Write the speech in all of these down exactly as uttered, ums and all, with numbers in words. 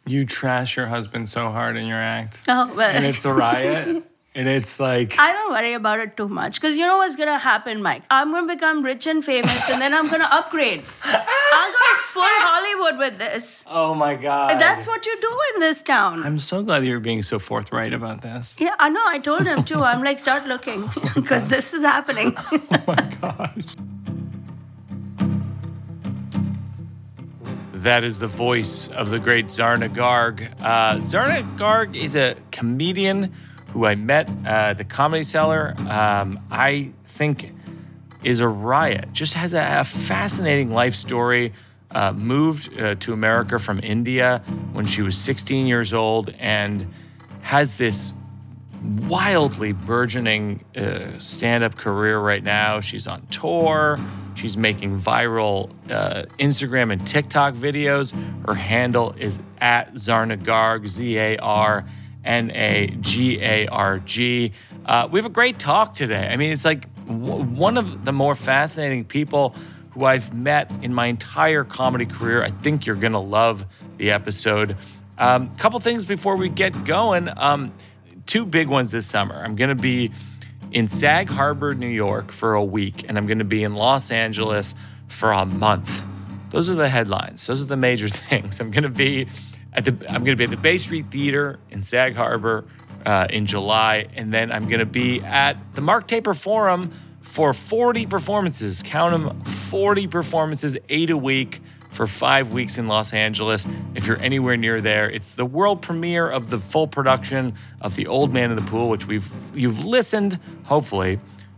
You trash your husband so hard in your act. Oh, well. And it's a riot. And it's like... I don't worry about it too much. Because you know what's going to happen, Mike? I'm going to become rich and famous, and then I'm going to upgrade. I'll go full Hollywood with this. Oh, my God. That's what you do in this town. I'm so glad you're being so forthright about this. Yeah, I know. I told him, too. I'm like, start looking. Because this is happening. Oh, my gosh. That is the voice of the great Zarna Garg. Uh, Zarna Garg is a comedian who I met uh, at the Comedy Cellar. Um, I think is a riot. Just has a, a fascinating life story. Uh, moved uh, to America from India when she was sixteen years old and has this wildly burgeoning uh, stand-up career right now. She's on tour. She's making viral uh, Instagram and TikTok videos. Her handle is at Zarna Garg, Z A R N A G A R G. Uh, we have a great talk today. I mean, it's like w- one of the more fascinating people who I've met in my entire comedy career. I think you're going to love the episode. A um, couple things before we get going. Um, two big ones this summer. I'm going to be in Sag Harbor, New York for a week, and I'm going to be in Los Angeles for a month. Those are the headlines. Those are the major things. I'm going to be at the I'm going to be at the Bay Street Theater in Sag Harbor uh, in July, and then I'm going to be at the Mark Taper Forum for forty performances. Count them, forty performances, eight a week for five weeks in Los Angeles. If you're anywhere near there, it's the world premiere of the full production of The Old Man in the Pool, which we've you've listened, hopefully,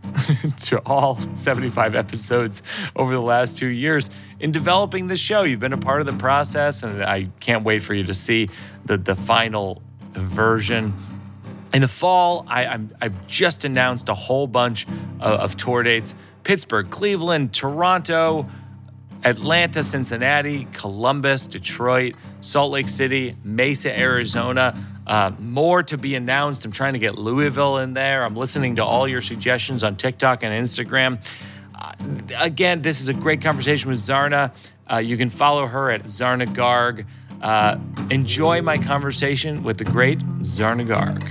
to all seventy-five episodes over the last two years in developing this show. You've been a part of the process, and I can't wait for you to see the, the final version. In the fall, I, I'm, I've just announced a whole bunch of, of tour dates. Pittsburgh, Cleveland, Toronto, Atlanta, Cincinnati, Columbus, Detroit, Salt Lake City, Mesa, Arizona. Uh, more to be announced. I'm trying to get Louisville in there. I'm listening to all your suggestions on TikTok and Instagram. Uh, again, this is a great conversation with Zarna. Uh, you can follow her at Zarna Garg. Uh, enjoy my conversation with the great Zarna Garg.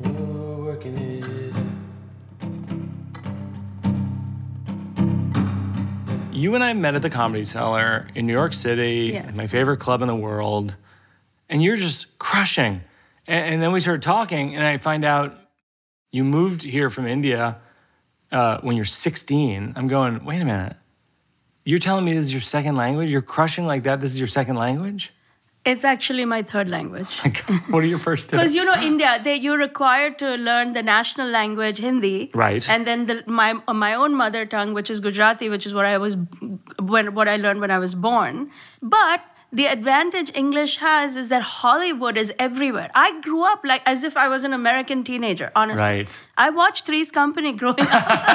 You and I met at the Comedy Cellar in New York City, yes. my favorite club in the world, and you're just crushing. And, and then we started talking, and I find out you moved here from India uh, when you're sixteen. I'm going, wait a minute. You're telling me this is your second language? You're crushing like that? This is your second language? It's actually my third language. What are your first two? Because, you know, India, they, you're required to learn the national language, Hindi. Right. And then the, my my own mother tongue, which is Gujarati, which is what I was when what I learned when I was born. But the advantage English has is that Hollywood is everywhere. I grew up like as if I was an American teenager, honestly. Right. I watched Three's Company growing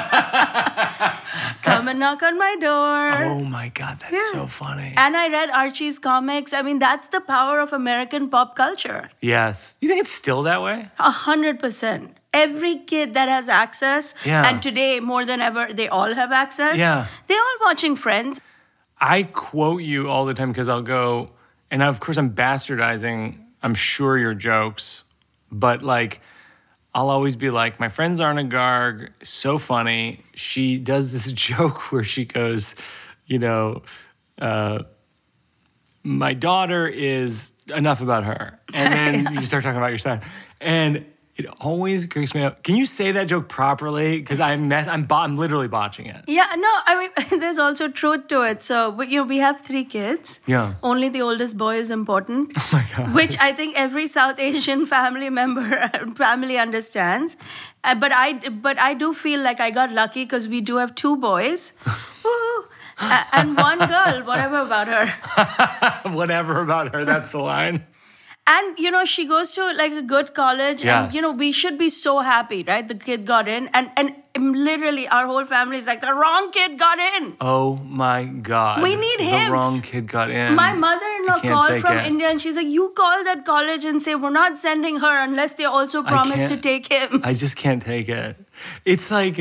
up. Come and knock on my door. Oh my God, that's Yeah. so funny. And I read Archie's comics. I mean, that's the power of American pop culture. Yes. You think it's still that way? A hundred percent. Every kid that has access, Yeah. and today more than ever, they all have access. Yeah. They're all watching Friends. I quote you all the time because I'll go, and of course I'm bastardizing, I'm sure, your jokes, but like, I'll always be like, my friend Zarna Garg is so funny. She does this joke where she goes, you know, uh, my daughter is enough about her. And then you start talking about your son. And it always creeps me out. Can you say that joke properly? Because I'm, mess- I'm, bo- I'm literally botching it. Yeah, no, I mean, there's also truth to it. So, but, you know, we have three kids. Yeah. Only the oldest boy is important. Oh my God. Which I think every South Asian family member, family understands. Uh, but I, but I do feel like I got lucky because we do have two boys. Woo! Uh, and one girl, whatever about her. Whatever about her, that's the line. And, you know, she goes to like a good college Yes. and, you know, we should be so happy, right? The kid got in and, and literally our whole family is like, the wrong kid got in. Oh my God. We need him. The wrong kid got in. My mother-in-law I can't called take from it. India and she's like, you call that college and say, we're not sending her unless they also I promise to can't- take him. I just can't take it. It's like,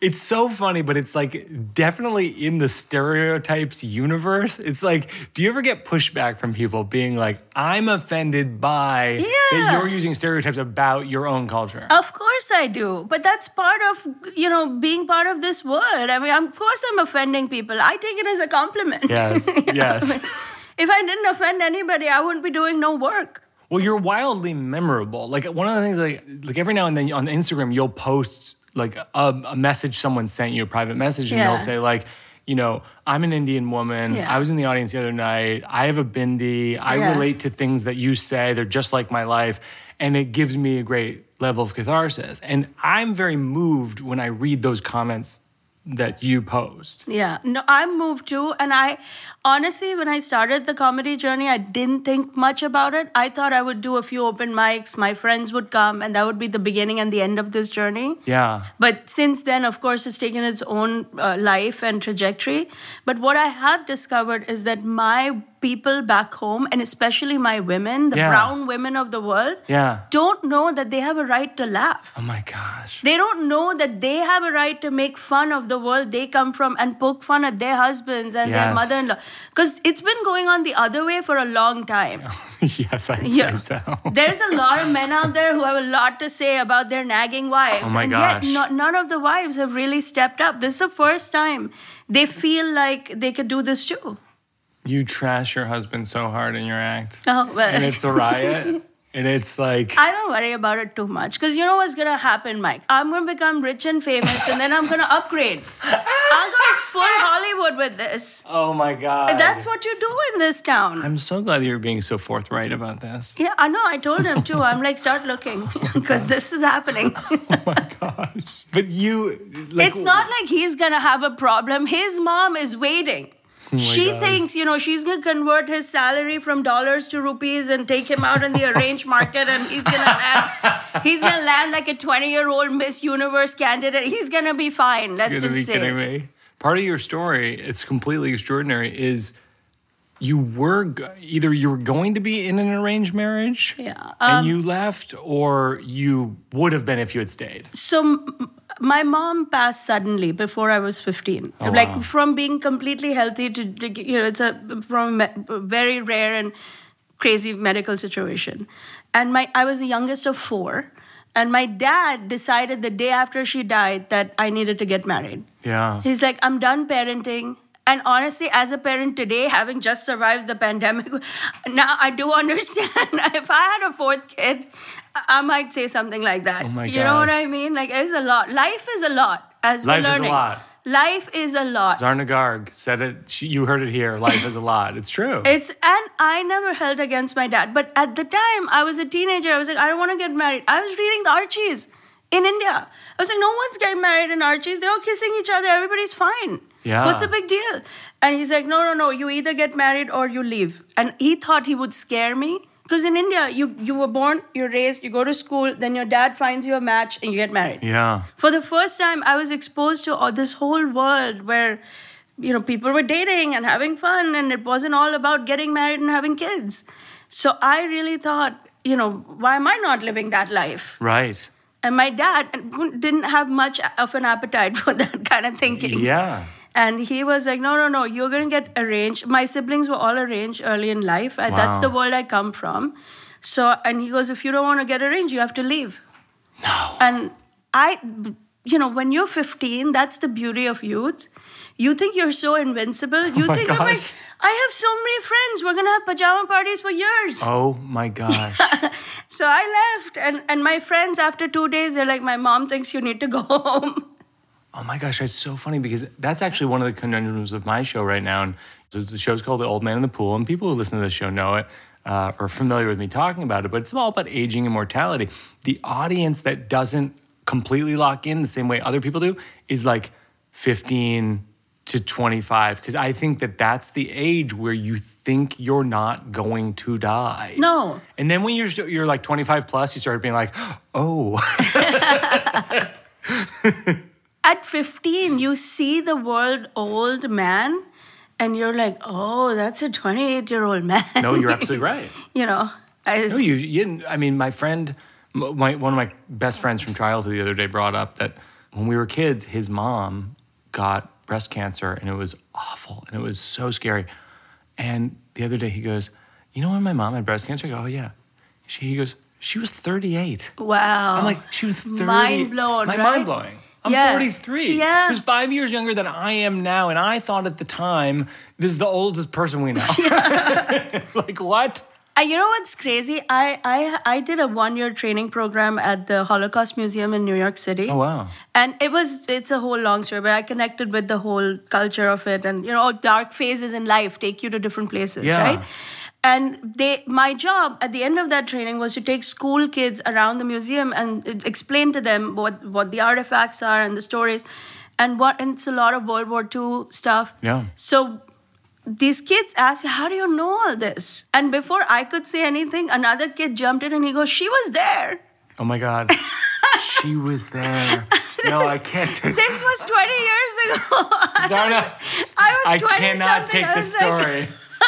It's so funny, but it's like definitely in the stereotypes universe. It's like, do you ever get pushback from people being like, I'm offended by Yeah. that you're using stereotypes about your own culture? Of course I do. But that's part of, you know, being part of this world. I mean, of course I'm offending people. I take it as a compliment. Yes, yes. If I didn't offend anybody, I wouldn't be doing no work. Well, you're wildly memorable. Like one of the things, like like every now and then on Instagram, you'll post like a, a message someone sent you, a private message, and Yeah. they'll say like, you know, I'm an Indian woman. Yeah. I was in the audience the other night. I have a bindi. I Yeah. relate to things that you say. They're just like my life. And it gives me a great level of catharsis. And I'm very moved when I read those comments that you post. Yeah, no, I'm moved too. And I, honestly, when I started the comedy journey, I didn't think much about it. I thought I would do a few open mics, my friends would come, and that would be the beginning and the end of this journey. Yeah. But since then, of course, it's taken its own uh, life and trajectory. But what I have discovered is that my people back home, and especially my women, the Yeah. brown women of the world, Yeah. don't know that they have a right to laugh. Oh my gosh. They don't know that they have a right to make fun of the world they come from and poke fun at their husbands and their Yes. mother-in-law. Because it's been going on the other way for a long time. Yes, I'd Yeah. say so. There's a lot of men out there who have a lot to say about their nagging wives. Oh my and gosh. yet no, none of the wives have really stepped up. This is the first time they feel like they could do this too. You trash your husband so hard in your act. Oh, well. And it's a riot. And it's like, I don't worry about it too much because you know what's going to happen, Mike? I'm going to become rich and famous and then I'm going to upgrade. I'll go full Hollywood with this. oh my God. That's what you do in this town. I'm so glad that you're being so forthright about this. Yeah, I know. I told him too. I'm like, start looking because this is happening. Oh my gosh. But you, like, It's not like he's going to have a problem. His mom is waiting. my She God. thinks, you know, she's going to convert his salary from dollars to rupees and take him out in the arranged market and he's going to land, he's going to land like a twenty-year-old Miss Universe candidate. He's going to be fine. Let's You're gonna just be say. kidding me. Part of your story, it's completely extraordinary, is you were go- either you were going to be in an arranged marriage Yeah. and Um, you left, or you would have been if you had stayed. So m- my mom passed suddenly before I was fifteen. Oh, like wow. from being completely healthy to, to, you know, it's a from a me- very rare and crazy medical situation. And my I was the youngest of four. And my dad decided the day after she died that I needed to get married. Yeah. He's like, I'm done parenting. And honestly, as a parent today, having just survived the pandemic, now I do understand. If I had a fourth kid, I I might say something like that. Oh my You know what gosh. I mean? Like, it's a lot. Life is a lot, as Life we're is a learning. lot. Life is a lot. Zarna Garg said it. She, you heard it here. Life is a lot. It's true. It's and I never held against my dad. But at the time, I was a teenager. I was like, I don't want to get married. I was reading the Archies in India. I was like, no one's getting married in Archies. They're all kissing each other. Everybody's fine. Yeah. What's the big deal? And he's like, no, no, no. You either get married or you leave. And he thought he would scare me. Because in India, you, you were born, you're raised, you go to school, then your dad finds you a match and you get married. yeah. For the first time, I was exposed to all this whole world where, you know, people were dating and having fun, and it wasn't all about getting married and having kids. So I really thought, you know, why am I not living that life? Right. And my dad didn't have much of an appetite for that kind of thinking. Yeah. And he was like, no, no, no, you're going to get arranged. My siblings were all arranged early in life. And That's Wow. the world I come from. So, and he goes, if you don't want to get arranged, you have to leave. No. And I, you know, when you're fifteen, that's the beauty of youth. You think you're so invincible. You my think, I'm like, gosh. I have so many friends. We're going to have pajama parties for years. Oh my gosh. So I left. And, and my friends, after two days, they're like, my mom thinks you need to go home. Oh my gosh, that's so funny because that's actually one of the conundrums of my show right now. And the show's called The Old Man in the Pool, and people who listen to this show know it uh, or are familiar with me talking about it, but it's all about aging and mortality. The audience that doesn't completely lock in the same way other people do is like fifteen to twenty-five, because I think that that's the age where you think you're not going to die. No. And then when you're st- you're like twenty-five plus, you start being like, oh. At fifteen, you see the world old man, and you're like, oh, that's a twenty-eight-year-old man. No, you're absolutely right. You know, I No, you, you didn't. I mean, my friend, my, one of my best friends from childhood the other day brought up that when we were kids, his mom got breast cancer, and it was awful, and it was so scary. And the other day he goes, you know when my mom had breast cancer? I go, oh, yeah. She, he goes, she was thirty-eight. Wow. I'm like, she was thirty. Mind blown, My right? mind blowing. I'm Yeah. forty-three. Yeah. He was five years younger than I am now, and I thought at the time, this is the oldest person we know. Like, what? And you know what's crazy? I, I I did a one-year training program at the Holocaust Museum in New York City. Oh, wow. And it was, it's a whole long story, but I connected with the whole culture of it. And, you know, dark phases in life take you to different places, Yeah. right? And they, my job at the end of that training was to take school kids around the museum and explain to them what, what the artifacts are and the stories. And what, and it's a lot of World War Two stuff. Yeah. So these kids asked me, how do you know all this? And before I could say anything, another kid jumped in and he goes, she was there. Oh, my God. She was there. No, I can't. Take, This was twenty years ago. Zarna, I was I twenty cannot something. take I this was like- story.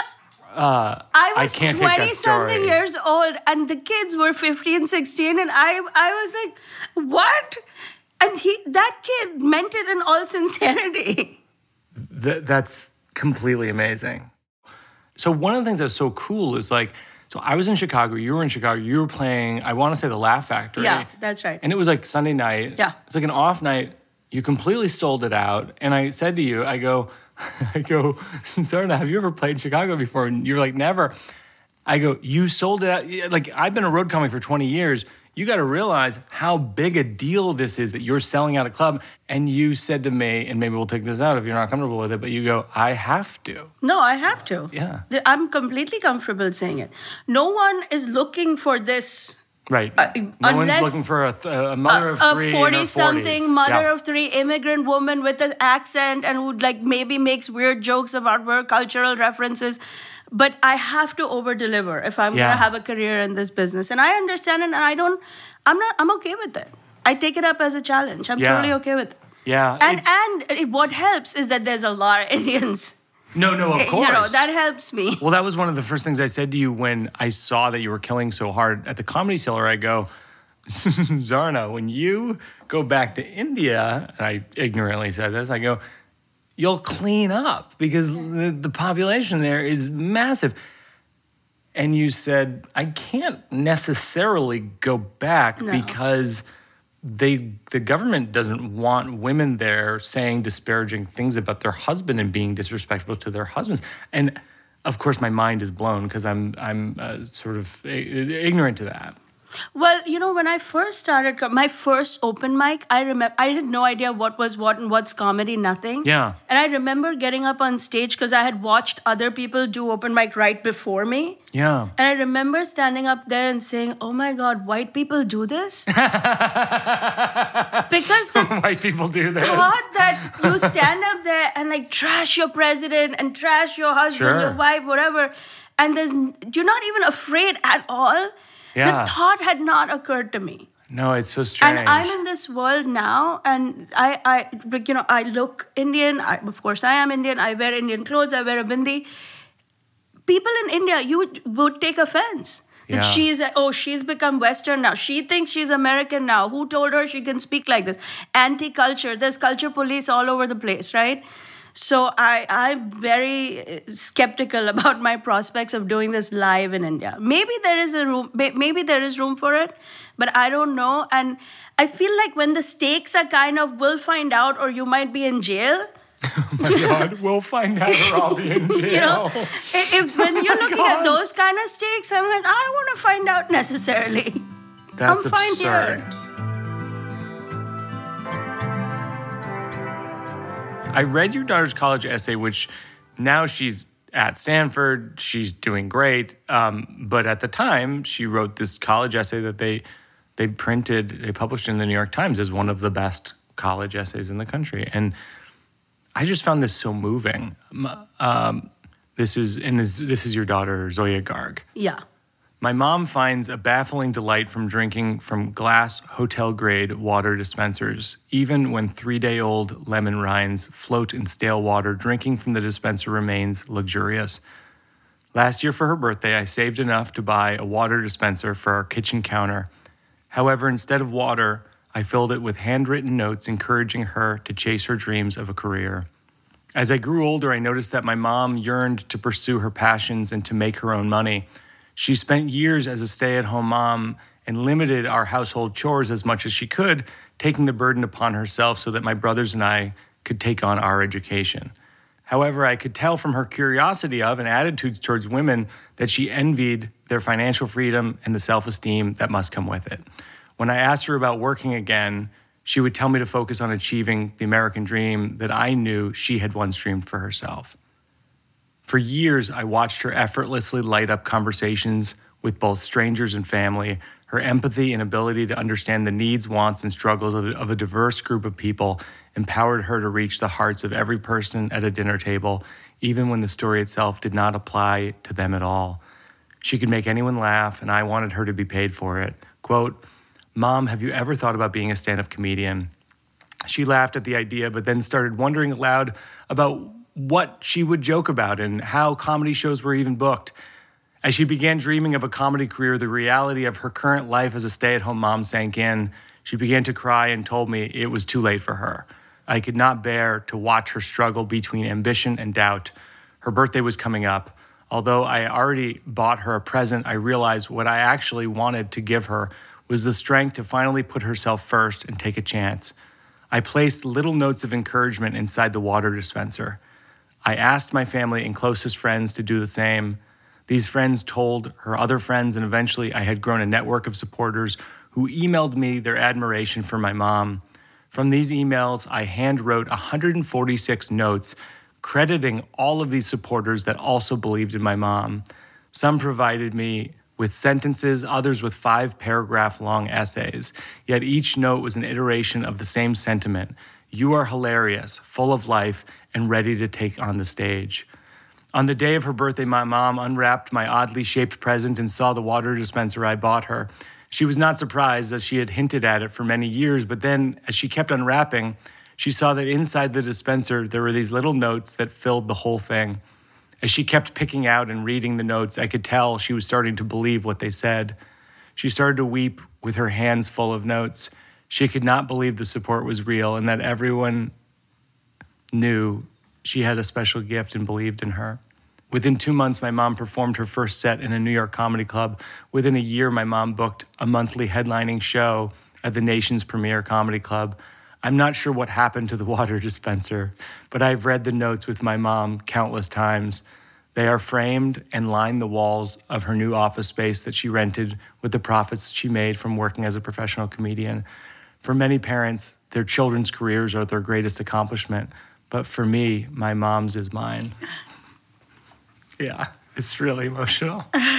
I I was can't take that twenty something story. years old and the kids were fifteen, sixteen, and I I was like, what? And he that kid meant it in all sincerity. Th- that's completely amazing. So one of the things that's so cool is like, so I was in Chicago, you were in Chicago, you were playing, I want to say the Laugh Factory. Yeah, that's right. And it was like Sunday night. Yeah. It's like an off night. You completely sold it out. And I said to you, I go, I go, Zarna, have you ever played Chicago before? And you're like, never. I go, you sold it out. Like, I've been a road comic for twenty years. You got to realize how big a deal this is that you're selling out a club. And you said to me, and maybe we'll take this out if you're not comfortable with it, but you go, I have to. No, I have to. Yeah. I'm completely comfortable saying it. No one is looking for this. Right. Uh, no unless- one's looking for a, th- a mother of a three forty-something in her mother forties. of three immigrant woman with an accent and who like maybe makes weird jokes about her cultural references. But I have to over-deliver if I'm Yeah. going to have a career in this business. And I understand it, and I don't, I'm not, I'm okay with it. I take it up as a challenge. I'm Yeah. totally okay with it. Yeah. And, it's- and it, what helps is that there's a lot of Indians. no, no, of course. You know, that helps me. Well, that was one of the first things I said to you when I saw that you were killing so hard at the Comedy Cellar. I go, Zarna, when you go back to India, and I ignorantly said this, I go, you'll clean up because the, the population there is massive. And you said, I can't necessarily go back No. because they the government doesn't want women there saying disparaging things about their husband and being disrespectful to their husbands. And of course, my mind is blown because I'm I'm uh, sort of i- ignorant to that. Well, you know, when I first started, co- my first open mic, I remember I had no idea what was what and what's comedy, nothing. Yeah. And I remember getting up on stage because I had watched other people do open mic right before me. Yeah. And I remember standing up there and saying, oh my God, white people do this? Because the White people do this. thought that you stand up there and like trash your president and trash your husband, Sure. your wife, whatever, and there's you're not even afraid at all. Yeah. The thought had not occurred to me. No, it's so strange. And I'm in this world now, and I, I, like, you know, I look Indian. I, of course, I am Indian. I wear Indian clothes. I wear a bindi. People in India, you would, would take offense. That Yeah. she's, oh, she's become Western now. She thinks she's American now. Who told her she can speak like this? Anti-culture. There's culture police all over the place, right? So I, I'm very skeptical about my prospects of doing this live in India. Maybe there is a room, maybe there is room for it, but I don't know. And I feel like when the stakes are kind of, we'll find out, or you might be in jail. Oh my God, we'll find out or I'll be in jail. You know, if, if when you're looking at those kind of stakes, I'm like, I don't want to find out necessarily. That's I'm fine absurd. here. I read your daughter's college essay, which now she's at Stanford. She's doing great. Um, but at the time, she wrote this college essay that they they printed, they published in the New York Times as one of the best college essays in the country. And I just found this so moving. Um, this is and this, this is your daughter, Zoya Garg. Yeah. My mom finds a baffling delight from drinking from glass hotel-grade water dispensers, even when three-day-old lemon rinds float in stale water. Drinking from the dispenser remains luxurious. Last year for her birthday, I saved enough to buy a water dispenser for our kitchen counter. However, instead of water, I filled it with handwritten notes encouraging her to chase her dreams of a career. As I grew older, I noticed that my mom yearned to pursue her passions and to make her own money. She spent years as a stay-at-home mom and limited our household chores as much as she could, taking the burden upon herself so that my brothers and I could take on our education. However, I could tell from her curiosity of and attitudes towards women that she envied their financial freedom and the self-esteem that must come with it. When I asked her about working again, she would tell me to focus on achieving the American dream that I knew she had once dreamed for herself. For years, I watched her effortlessly light up conversations with both strangers and family. Her empathy and ability to understand the needs, wants, and struggles of, of a diverse group of people empowered her to reach the hearts of every person at a dinner table, even when the story itself did not apply to them at all. She could make anyone laugh, and I wanted her to be paid for it. Quote, "Mom, have you ever thought about being a stand-up comedian?" She laughed at the idea, but then started wondering aloud about what she would joke about and how comedy shows were even booked. As she began dreaming of a comedy career, the reality of her current life as a stay-at-home mom sank in. She began to cry and told me it was too late for her. I could not bear to watch her struggle between ambition and doubt. Her birthday was coming up. Although I already bought her a present, I realized what I actually wanted to give her was the strength to finally put herself first and take a chance. I placed little notes of encouragement inside the water dispenser. I asked my family and closest friends to do the same. These friends told her other friends, and eventually I had grown a network of supporters who emailed me their admiration for my mom. From these emails, I handwrote one hundred forty-six notes crediting all of these supporters that also believed in my mom. Some provided me with sentences, others with five paragraph long essays. Yet each note was an iteration of the same sentiment. You are hilarious, full of life, and ready to take on the stage. On the day of her birthday, my mom unwrapped my oddly shaped present and saw the water dispenser I bought her. She was not surprised, as she had hinted at it for many years, but then, as she kept unwrapping, she saw that inside the dispenser there were these little notes that filled the whole thing. As she kept picking out and reading the notes, I could tell she was starting to believe what they said. She started to weep with her hands full of notes. She could not believe the support was real and that everyone knew she had a special gift and believed in her. Within two months, my mom performed her first set in a New York comedy club. Within a year, my mom booked a monthly headlining show at the nation's premier comedy club. I'm not sure what happened to the water dispenser, but I've read the notes with my mom countless times. They are framed and line the walls of her new office space that she rented with the profits she made from working as a professional comedian. For many parents, their children's careers are their greatest accomplishment, but for me, my mom's is mine. Yeah, it's really emotional.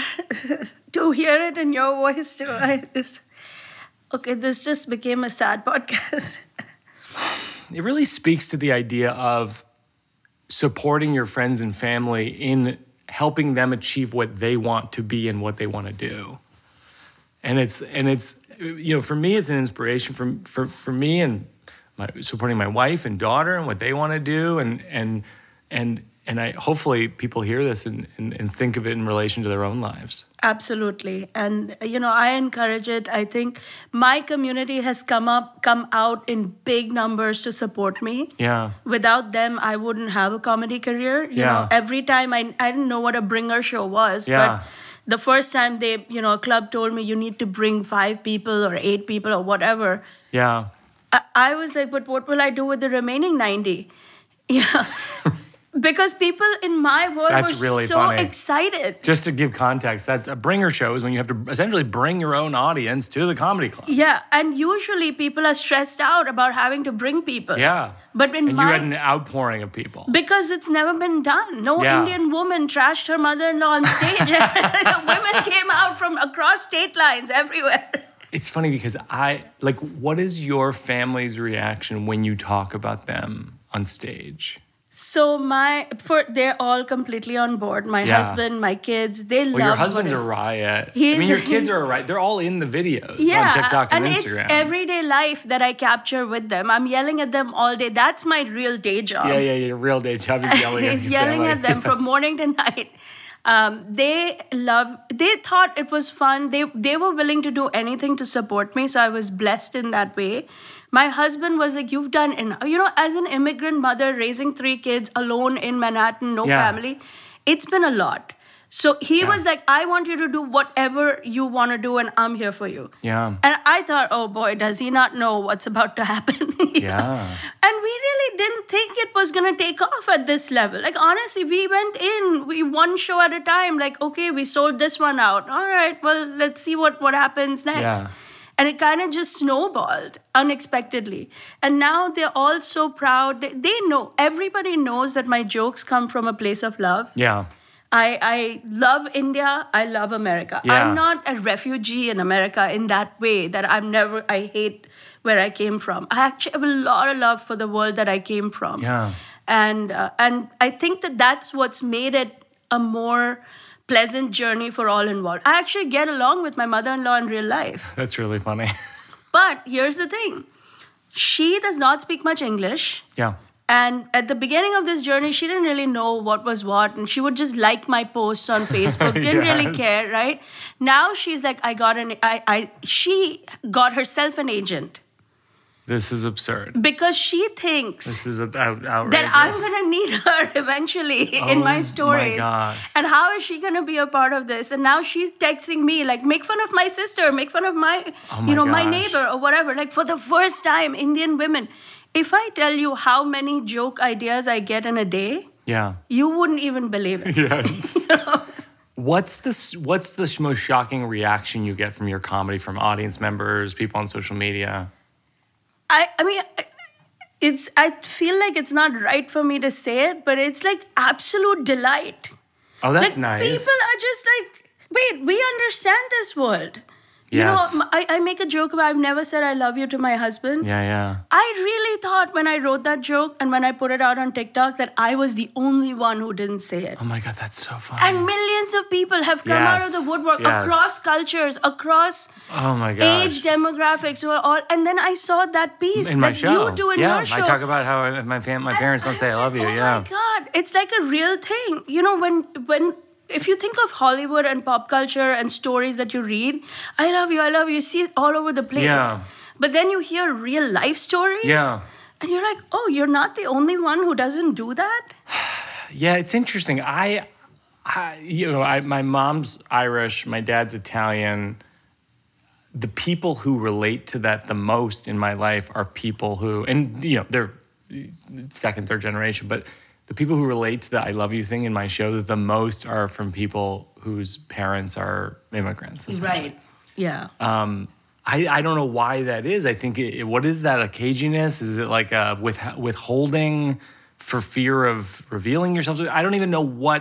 To hear it in your voice too, I just, okay, this just became a sad podcast. It really speaks to the idea of supporting your friends and family in helping them achieve what they want to be and what they want to do. And it's, and it's, you know, for me, it's an inspiration for, for, for me and my, supporting my wife and daughter and what they want to do. And, and, and, And I hopefully people hear this and, and, and think of it in relation to their own lives. Absolutely. And, you know, I encourage it. I think my community has come up, come out in big numbers to support me. Yeah. Without them, I wouldn't have a comedy career. You yeah. know, every time I, I didn't know what a bringer show was. Yeah. But the first time they, you know, a club told me you need to bring five people or eight people or whatever. Yeah. I, I was like, but what will I do with the remaining ninety? Yeah. Because people in my world That's were really so funny. excited. Just to give context, that's a bringer show is when you have to essentially bring your own audience to the comedy club. Yeah, and usually people are stressed out about having to bring people. Yeah. But in and my, you had an outpouring of people. Because it's never been done. No yeah. Indian woman trashed her mother-in-law on stage. Women came out from across state lines everywhere. It's funny because I, like, what is your family's reaction when you talk about them on stage? So my, for they're all completely on board. My yeah. husband, my kids, they well, love Well, your husband's whatever. a riot. He's, I mean, your kids are a riot. They're all in the videos yeah, on TikTok and, and Instagram. It's everyday life that I capture with them. I'm yelling at them all day. That's my real day job. Yeah, yeah, yeah. Real day job is yelling at He's your yelling family. at them from morning to night. Um, they love. They thought it was fun. They they were willing to do anything to support me. So I was blessed in that way. My husband was like, "You've done enough." You know, as an immigrant mother raising three kids alone in Manhattan, no Yeah. family, it's been a lot. So he Yeah. was like, "I want you to do whatever you want to do, and I'm here for you." Yeah. And I thought, "Oh boy, does he not know what's about to happen?" You know? Yeah. And we really didn't think it was going to take off at this level. Like, honestly, we went in, we one show at a time. Like, okay, we sold this one out. All right, well, let's see what, what happens next. Yeah. And it kind of just snowballed unexpectedly. And now they're all so proud. They, they know, everybody knows that my jokes come from a place of love. Yeah. I, I love India. I love America. Yeah. I'm not a refugee in America in that way that I'm never, I hate where I came from. I actually have a lot of love for the world that I came from. Yeah. And, uh, and I think that that's what's made it a more pleasant journey for all involved. I actually get along with my mother-in-law in real life. That's really funny. But here's the thing. She does not speak much English. Yeah. And at the beginning of this journey, she didn't really know what was what. And she would just like my posts on Facebook, didn't Yes. really care, right? Now she's like, I got an, I, I, she got herself an agent This is absurd. because she thinks This is out, outrageous. that I'm going to need her eventually in Oh my my stories. gosh. And how is she going to be a part of this? And now she's texting me, like, make fun of my sister, make fun of my, Oh my you know, my gosh. neighbor or whatever. Like, for the first time, Indian women. If I tell you how many joke ideas I get in a day, Yeah. you wouldn't even believe it. Yes. What's the s- What's the sh- most shocking reaction you get from your comedy from audience members, people on social media? I, I mean, it's. I feel like it's not right for me to say it, but it's like absolute delight. Oh, that's Like, nice. people are just like, wait, we understand this world. You Yes. know, I, I make a joke about I've never said I love you to my husband. Yeah, yeah. I really thought when I wrote that joke and when I put it out on TikTok that I was the only one who didn't say it. Oh my God, that's so funny. And millions of people have come out of Yes. the woodwork Yes. across cultures, across oh my gosh. age demographics, who are all. And then I saw that piece in my that show. you do in yeah, your show. I talk about how I, my fam- my And parents don't say I was love like, you. oh Yeah. my God, it's like a real thing. You know, when when if you think of Hollywood and pop culture and stories that you read, I love you, I love you, you see it all over the place. Yeah. But then you hear real life stories. Yeah. And you're like, oh, you're not the only one who doesn't do that? Yeah, it's interesting. I, I you know, I, my mom's Irish, my dad's Italian. The people who relate to that the most in my life are people who, and you know, they're second, third generation, but the people who relate to the I love you thing in my show the most are from people whose parents are immigrants. essentially. Right. Yeah. Um, I, I don't know why that is. I think it, what is that? A caginess? Is it like a with, withholding for fear of revealing yourself? I don't even know what.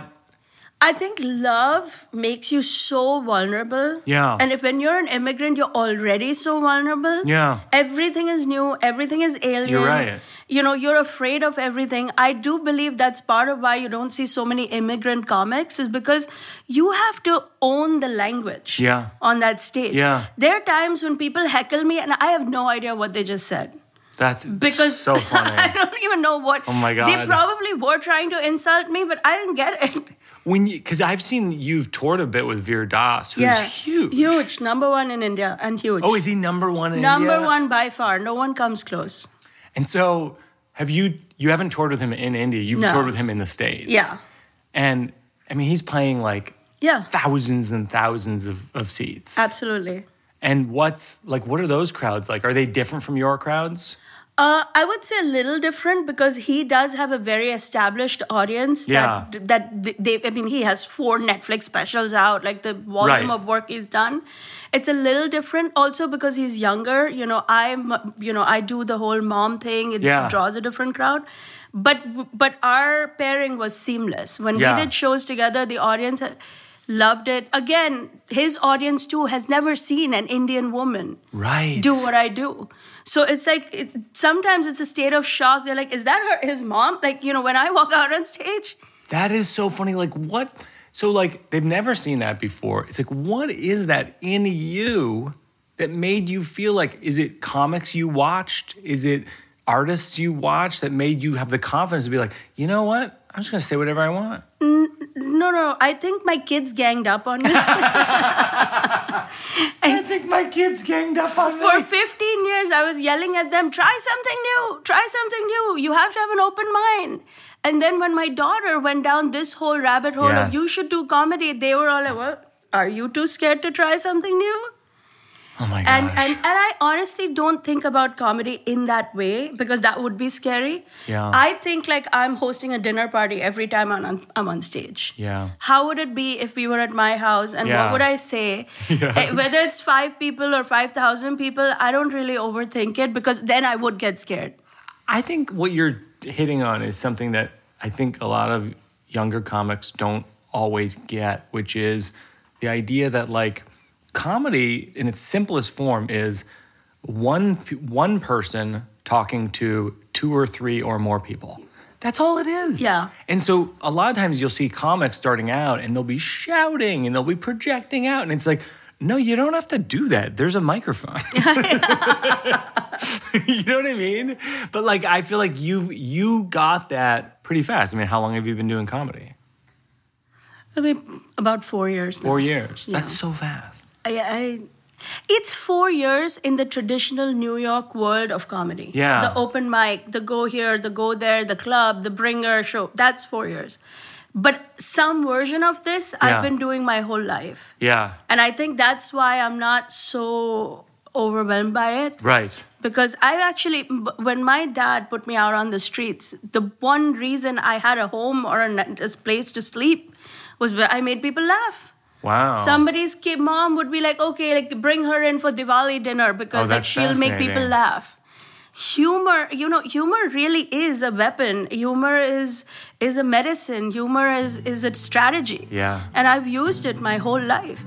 I think love makes you so vulnerable. Yeah. And if when you're an immigrant, you're already so vulnerable. Yeah. Everything is new. Everything is alien. You're right. You know, you're afraid of everything. I do believe that's part of why you don't see so many immigrant comics is because you have to own the language Yeah. on that stage. Yeah. There are times when people heckle me and I have no idea what they just said. That's Because so funny. I don't even know what. Oh my They God. probably were trying to insult me, but I didn't get it. When you, because I've seen you've toured a bit with Veer Das, who's Yeah. huge. Huge. Number one in India and huge. Oh, is he number one in Number India? one by far. No one comes close. And so, have you? You haven't toured with him in India. You've No. toured with him in the States. Yeah. And I mean, he's playing like Yeah. thousands and thousands of, of seats. Absolutely. And what's like? What are those crowds like? Are they different from your crowds? Uh, I would say a little different because he does have a very established audience. Yeah. That, that they, I mean, he has four Netflix specials out, like the volume Right. of work he's done. It's a little different also because he's younger. You know, I'm, you know, I do the whole mom thing. It Yeah. draws a different crowd. But, but our pairing was seamless. When Yeah. we did shows together, the audience had loved it. Again, his audience too has never seen an Indian woman Right. do what I do. So it's like, it, sometimes it's a state of shock. They're like, is that her, his mom? Like, you know, when I walk out on stage. That is so funny. Like, what? So, like, they've never seen that before. It's like, what is that in you that made you feel like, is it comics you watched? Is it artists you watched that made you have the confidence to be like, you know what? I'm just going to say whatever I want? No, no, no. I think my kids ganged up on me. I think my kids ganged up on me. For fifteen years, I was yelling at them, try something new, try something new. You have to have an open mind. And then when my daughter went down this whole rabbit hole Yes. of you should do comedy, they were all like, well, are you too scared to try something new? Oh my gosh. And, and and I honestly don't think about comedy in that way because that would be scary. Yeah. I think like I'm hosting a dinner party every time I'm on, I'm on stage. Yeah. How would it be if we were at my house and Yeah. what would I say? Yes. Eh, Whether it's five people or five thousand people, I don't really overthink it because then I would get scared. I think what you're hitting on is something that I think a lot of younger comics don't always get, which is the idea that like comedy in its simplest form is one one person talking to two or three or more people. That's all it is. Yeah. And so a lot of times you'll see comics starting out and they'll be shouting and they'll be projecting out and it's like, no, you don't have to do that. There's a microphone. You know what I mean? But like, I feel like you you got that pretty fast. I mean, how long have you been doing comedy? I mean, about four years now. Four years. Yeah. That's so fast. I, I, it's four years in the traditional New York world of comedy. Yeah. The open mic, the go here, the go there, the club, the bringer show. That's four years. But some version of this, Yeah. I've been doing my whole life. Yeah. And I think that's why I'm not so overwhelmed by it. Right. Because I actually, when my dad put me out on the streets, the one reason I had a home or a, a place to sleep was where I made people laugh. Wow. Somebody's kid mom would be like, okay, like bring her in for Diwali dinner because Oh, like that's she'll make people fascinating. laugh. Humor, you know, humor really is a weapon. Humor is is a medicine. Humor is is a strategy. Yeah. And I've used it my whole life.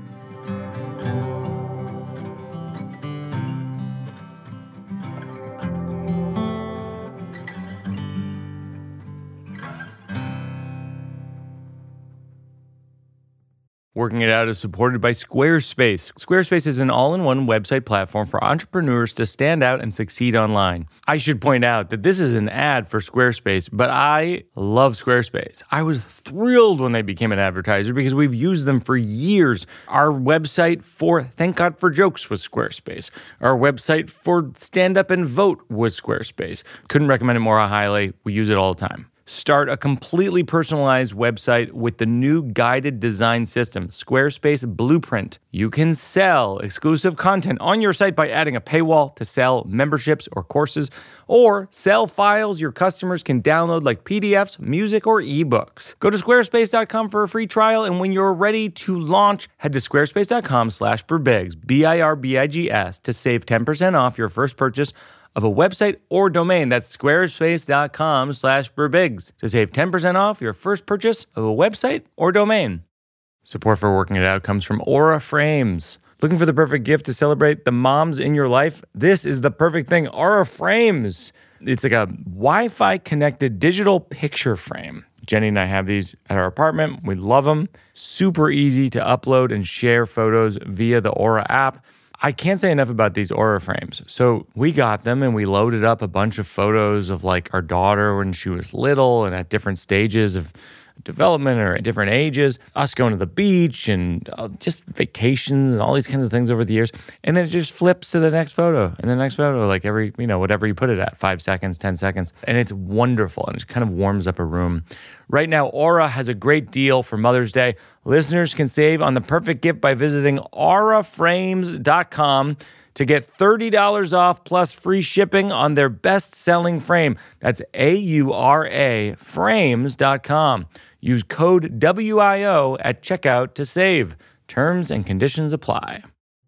Working It Out is supported by Squarespace. Squarespace is an all-in-one website platform for entrepreneurs to stand out and succeed online. I should point out that this is an ad for Squarespace, but I love Squarespace. I was thrilled when they became an advertiser because we've used them for years. Our website for Thank God for Jokes was Squarespace. Our website for Stand Up and Vote was Squarespace. Couldn't recommend it more highly. We use it all the time. Start a completely personalized website with the new guided design system, Squarespace Blueprint. You can sell exclusive content on your site by adding a paywall to sell memberships or courses, or sell files your customers can download like P D Fs, music, or ebooks. Go to squarespace dot com for a free trial, and when you're ready to launch, head to squarespace dot com slash birbigs, B I R B I G S, to save ten percent off your first purchase of a website or domain. That's squarespace dot com slash birbigs to save ten percent off your first purchase of a website or domain. Support for Working It Out comes from Aura Frames. Looking for the perfect gift to celebrate the moms in your life? This is the perfect thing. Aura Frames. It's like a Wi-Fi connected digital picture frame. Jenny and I have these at our apartment. We love them. Super easy to upload and share photos via the Aura app. I can't say enough about these Aura frames. So we got them and we loaded up a bunch of photos of like our daughter when she was little and at different stages of development or at different ages, us going to the beach and uh, just vacations and all these kinds of things over the years. And then it just flips to the next photo and the next photo, like every, you know, whatever you put it at, five seconds, ten seconds. And it's wonderful and it kind of warms up a room. Right now, Aura has a great deal for Mother's Day. Listeners can save on the perfect gift by visiting aura frames dot com to get thirty dollars off plus free shipping on their best-selling frame. That's A U R A frames dot com. Use code W I O at checkout to save. Terms and conditions apply.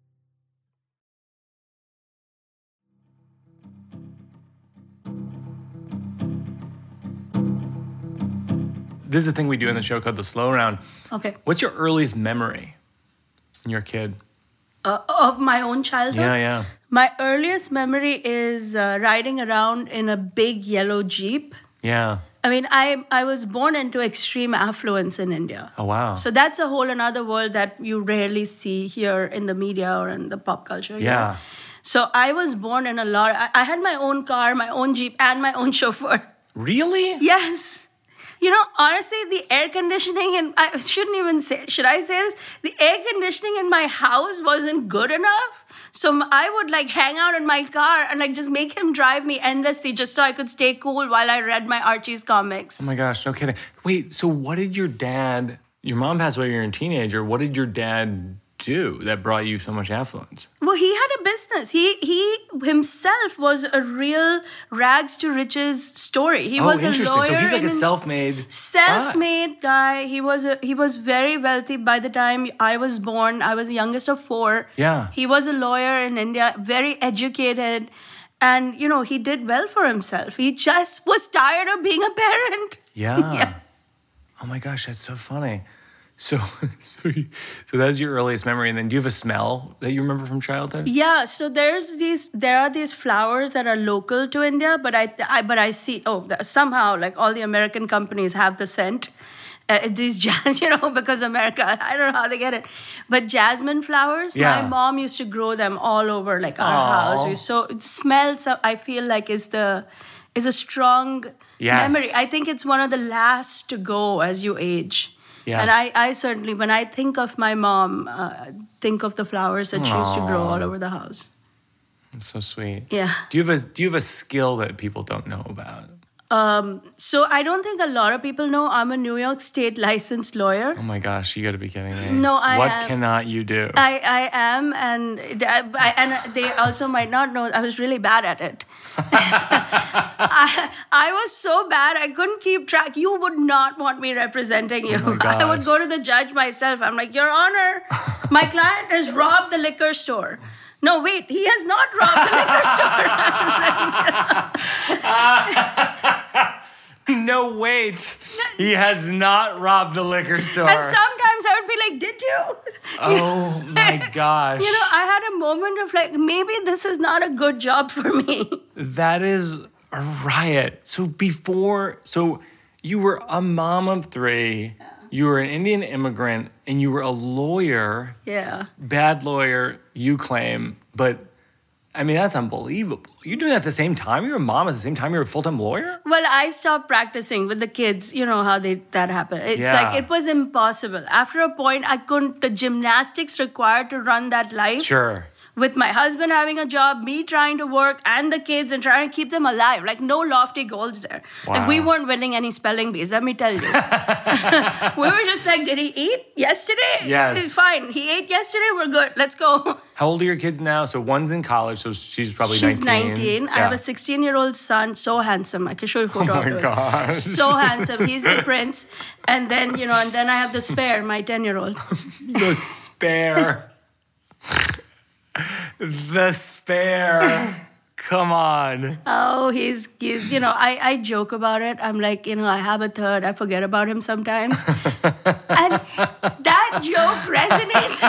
This is a thing we do in the show called the Slow Round. Okay. What's your earliest memory when you're a kid? Uh, of my own childhood? Yeah, yeah. My earliest memory is uh, riding around in a big yellow Jeep. Yeah. I mean, I I was born into extreme affluence in India. Oh, wow. So that's a whole another world that you rarely see here in the media or in the pop culture. here. Yeah. So I was born in a lot. I, I had my own car, my own Jeep, and my own chauffeur. Really? Yes. you know, honestly, the air conditioning, and I shouldn't even say, should I say this? The air conditioning in my house wasn't good enough. So I would like hang out in my car and like just make him drive me endlessly just so I could stay cool while I read my Archie's comics. Oh my gosh, no kidding. Wait, so what did your dad, your mom passed away when you were a teenager. What did your dad do that brought you so much affluence? Well, he had a business. He he himself was a real rags to riches story. He oh, was a interesting. lawyer. So he's like a in- self-made Self-made guy. He was a, he was very wealthy by the time I was born. I was the youngest of four. Yeah. He was a lawyer in India, very educated. And, you know, he did well for himself. He just was tired of being a parent. Yeah. Yeah. Oh my gosh, that's so funny. So, so, you, so that's your earliest memory. And then do you have a smell that you remember from childhood? Yeah, so there's these, there are these flowers that are local to India, but I, I but I see, oh, somehow like all the American companies have the scent. Uh, these jazz, you know, because America, I don't know how they get it. But jasmine flowers, Yeah. my mom used to grow them all over like our Aw. house. We- So it smells, I feel like is the, is a strong Yes. memory. I think it's one of the last to go as you age. Yes. And I, I certainly, when I think of my mom, uh, think of the flowers that she used to grow all over the house. That's so sweet. Yeah. Do you have a Do you have a skill that people don't know about? Um, so I don't think a lot of people know I'm a New York State licensed lawyer. Oh my gosh, you got to be kidding me. No, I What am. cannot you do? I, I am, and I, and they also might not know I was really bad at it. I, I was so bad I couldn't keep track. You would not want me representing you. Oh my I would gosh. go to the judge myself. I'm like, Your Honor, my client has robbed the liquor store. No, wait, he has not robbed the liquor store. No, wait. He has not robbed the liquor store. And sometimes I would be like, did you? Oh my gosh. You know, I had a moment of like, maybe this is not a good job for me. That is a riot. So before, so you were a mom of three, you were an Indian immigrant, and you were a lawyer. Yeah. Bad lawyer, you claim, but I mean, that's unbelievable. You doing that at the same time? You're a mom at the same time you're a full-time lawyer? Well, I stopped practicing with the kids. You know how they that happened. It's Yeah. like it was impossible. After a point, I couldn't. The gymnastics required to run that life. Sure. With my husband having a job, me trying to work, and the kids, and trying to keep them alive. Like, no lofty goals there. Like, we Wow. weren't winning any spelling bees, let me tell you. We were just like, did he eat yesterday? Yes. Fine. He ate yesterday, we're good. Let's go. How old are your kids now? So one's in college, so she's probably She's nineteen. nineteen. I have a sixteen-year-old son, so handsome. I can show you a photo Oh of my him. gosh. So handsome. He's the prince. And then, you know, and then I have the spare, my ten-year-old. The spare. The spare. Come on. Oh, he's, he's you know, I, I joke about it. I'm like, you know, I have a third. I forget about him sometimes. And that joke resonates.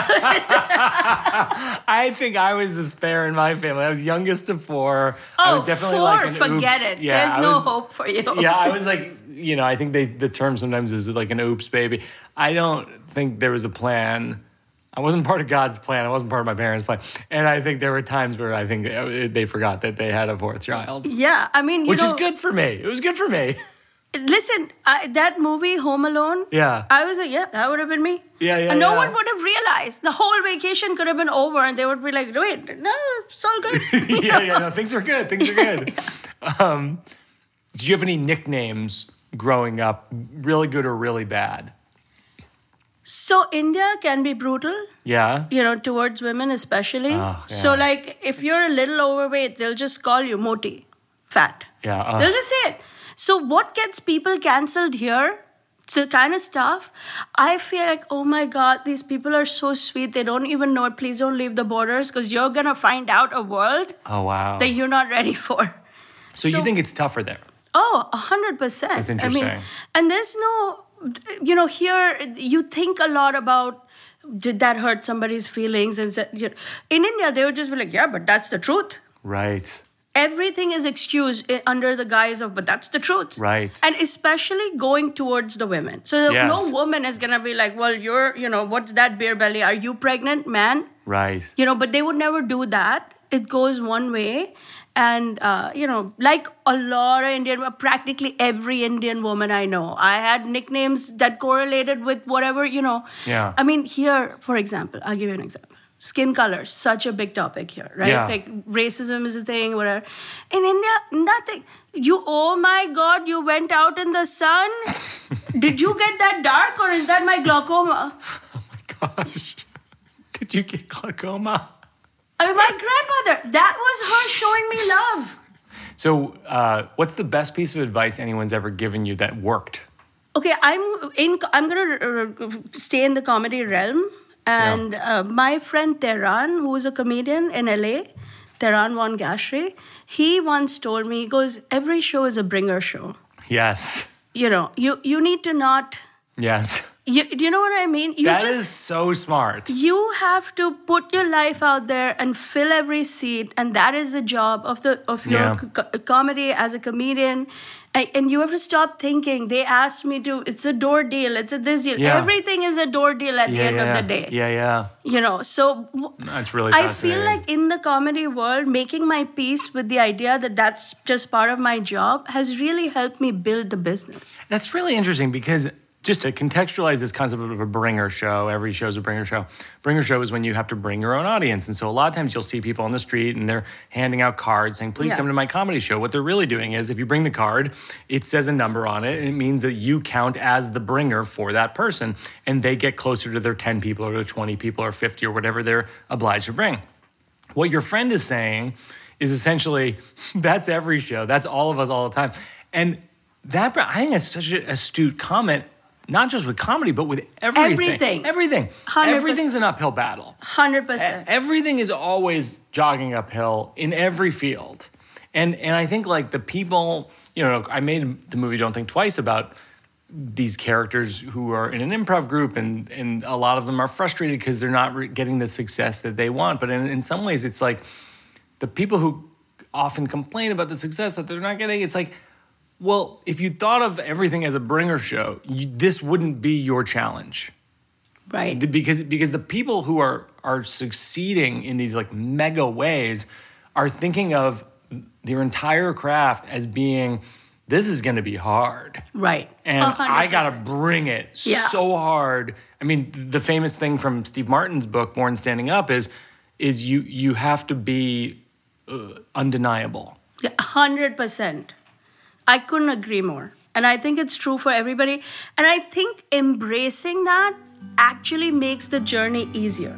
I think I was the spare in my family. I was youngest of four. I Oh, was definitely four, like an forget oops. it. Yeah, There's I no was- hope for you. Yeah, I was like, you know, I think they the term sometimes is like an oops baby. I don't think there was a plan. I wasn't part of God's plan. I wasn't part of my parents' plan. And I think there were times where I think they, they forgot that they had a fourth child, Yeah, I mean, you which know, is good for me. It was good for me. Listen, I, that movie, Home Alone, Yeah. I was like, yeah, that would have been me. Yeah, yeah, And no yeah. one would have realized. The whole vacation could have been over and they would be like, wait, no, it's all good. yeah, yeah, no, things are good. Things are good. Um, do you have any nicknames growing up, really good or really bad? So India can be brutal, Yeah. you know, towards women especially. Oh, So yeah. like, if you're a little overweight, they'll just call you moti, fat. Yeah. uh, They'll just say it. So what gets people cancelled here? It's the kind of stuff. I feel like, oh my God, these people are so sweet. They don't even know it. Please don't leave the borders because you're going to find out a world oh, wow. that you're not ready for. so, you think it's tougher there? Oh, a hundred percent. That's I interesting. mean, and there's no, you know, here you think a lot about did that hurt somebody's feelings, and so- you know, in India they would just be like, yeah, but that's the truth. Right. everything is excused i- under the guise of, but that's the truth. Right. And especially going towards the women. So Yes. no woman is going to be like, well, you're, you know, what's that beer belly? Are you pregnant, man? Right. You know, but they would never do that. It goes one way. And, uh, you know, like a lot of Indian, practically every Indian woman I know, I had nicknames that correlated with whatever, you know. Yeah. I mean, here, for example, I'll give you an example. Skin color, such a big topic here, right? Yeah. Like racism is a thing, whatever. In India, nothing. You, oh my God, you went out in the sun? Did you get that dark or is that my glaucoma? Oh my gosh. Did you get glaucoma? I mean, my grandmother, that was her showing me love. So, uh, what's the best piece of advice anyone's ever given you that worked? Okay, I'm in. I'm gonna uh, stay in the comedy realm, and Yeah. uh, my friend Tehran, who is a comedian in L A, Tehran Von Gashri, he once told me, he goes, every show is a bringer show. Yes. You know, you you need to not. Yes. You, do you know what I mean? You That just, is so smart. You have to put your life out there and fill every seat, and that is the job of the of your Yeah. co- comedy as a comedian. And, and you have to stop thinking. They asked me to. It's a door deal. It's a this deal. Yeah. Everything is a door deal at the Yeah, end yeah. of the day. Yeah, yeah. You know. So w- That's really I fascinating. feel like in the comedy world, making my peace with the idea that that's just part of my job has really helped me build the business. That's really interesting because just to contextualize this concept of a bringer show, every show is a bringer show. Bringer show is when you have to bring your own audience. And so a lot of times you'll see people on the street and they're handing out cards saying, please Yeah. come to my comedy show. What they're really doing is if you bring the card, it says a number on it and it means that you count as the bringer for that person and they get closer to their ten people or their twenty people or fifty or whatever they're obliged to bring. What your friend is saying is essentially, that's every show. That's all of us all the time. And that, I think that's such an astute comment, not just with comedy, but with everything. Everything. Everything. one hundred percent. Everything's an uphill battle. one hundred E- percent. Everything is always jogging uphill in every field. And and I think like the people, you know, I made the movie Don't Think Twice about these characters who are in an improv group and, and a lot of them are frustrated because they're not re- getting the success that they want. But in, in some ways, it's like the people who often complain about the success that they're not getting, it's like, well, if you thought of everything as a bringer show, you, this wouldn't be your challenge. Right. Because because the people who are are succeeding in these like mega ways are thinking of their entire craft as being, this is going to be hard. Right. And one hundred percent. I got to bring it Yeah. so hard. I mean, the famous thing from Steve Martin's book, Born Standing Up, is is you you have to be uh, undeniable. Yeah, one hundred percent. I couldn't agree more. And I think it's true for everybody. And I think embracing that actually makes the journey easier.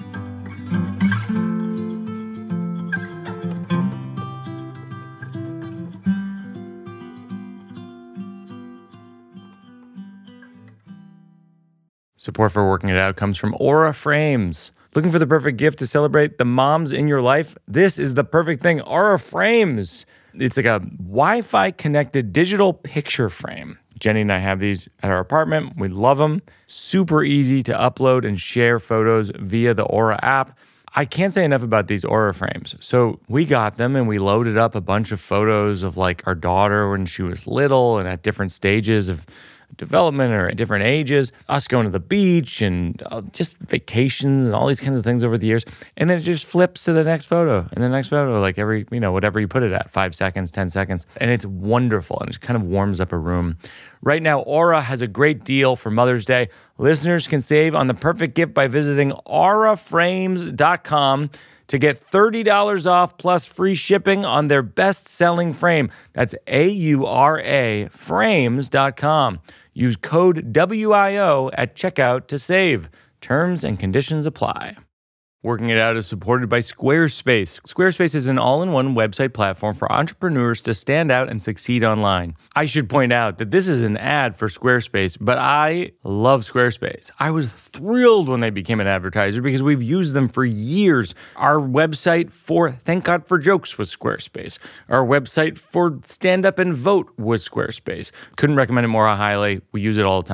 Support for Working It Out comes from Aura Frames. Looking for the perfect gift to celebrate the moms in your life? This is the perfect thing. Aura Frames. It's like a Wi-Fi connected digital picture frame. Jenny and I have these at our apartment. We love them. Super easy to upload and share photos via the Aura app. I can't say enough about these Aura frames. So we got them and we loaded up a bunch of photos of like our daughter when she was little and at different stages of development or at different ages, us going to the beach and uh, just vacations and all these kinds of things over the years. And then it just flips to the next photo and the next photo, like every, you know, whatever you put it at, five seconds, ten seconds. And it's wonderful and it kind of warms up a room. Right now, Aura has a great deal for Mother's Day. Listeners can save on the perfect gift by visiting aura frames dot com to get thirty dollars off plus free shipping on their best-selling frame. That's A U R A frames dot com. Use code W I O at checkout to save. Terms and conditions apply. Working It Out is supported by Squarespace. Squarespace is an all-in-one website platform for entrepreneurs to stand out and succeed online. I should point out that this is an ad for Squarespace, but I love Squarespace. I was thrilled when they became an advertiser because we've used them for years. Our website for Thank God for Jokes was Squarespace. Our website for Stand Up and Vote was Squarespace. Couldn't recommend it more highly. We use it all the time.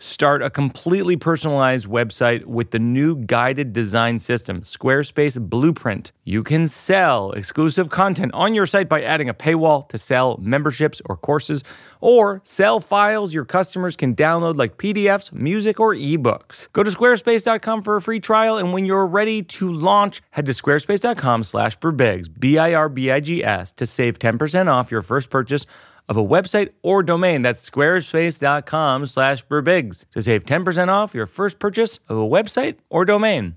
Start a completely personalized website with the new guided design system, Squarespace Blueprint. You can sell exclusive content on your site by adding a paywall to sell memberships or courses, or sell files your customers can download like P D Fs, music, or ebooks. Go to squarespace dot com for a free trial, and when you're ready to launch, head to squarespace dot com slash birbigs, B I R B I G S, to save ten percent off your first purchase of a website or domain. That's squarespace dot com slash birbigs to save ten percent off your first purchase of a website or domain.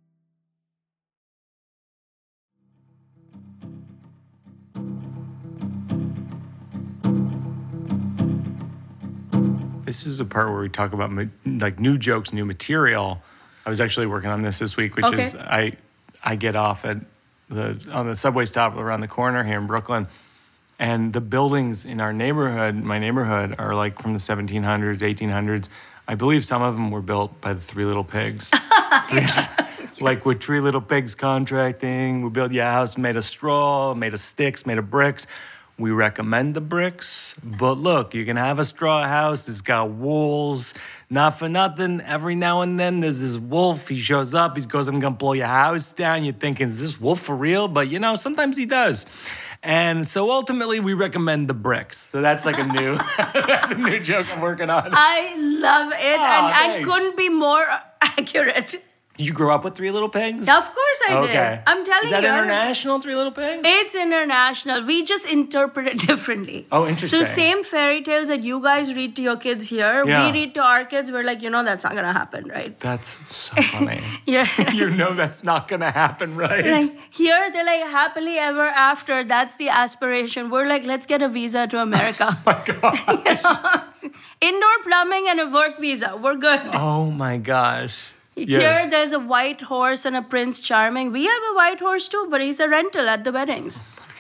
This is the part where we talk about like new jokes, new material. I was actually working on this this week, which okay. is I I get off at the on the subway stop around the corner here in Brooklyn, and the buildings in our neighborhood, my neighborhood, are like from the seventeen hundreds, eighteen hundreds. I believe some of them were built by the Three Little Pigs. Three, like with Three Little Pigs contracting, we built your house made of straw, made of sticks, made of bricks. We recommend the bricks, but look, you can have a straw house. It's got walls. Not for nothing, every now and then there's this wolf. He shows up. He goes, I'm going to blow your house down. You're thinking, is this wolf for real? But, you know, sometimes he does. And so ultimately, we recommend the bricks. So that's like a new that's a new joke I'm working on. I love it, Oh, and I couldn't be more accurate. You grew up with Three Little Pigs? Of course I okay. did. I'm telling you. Is that you, international, Three Little Pigs? It's international. We just interpret it differently. Oh, interesting. So same fairy tales that you guys read to your kids here, yeah. we read to our kids. We're like, you know, that's not going to happen, right? That's so funny. yeah. You know that's not going to happen, right? Like, here, they're like, happily ever after. That's the aspiration. We're like, let's get a visa to America. Oh, my God. you know? Indoor plumbing and a work visa. We're good. Oh, my gosh. Here, yeah. there's a white horse and a Prince Charming. We have a white horse too, but he's a rental at the weddings.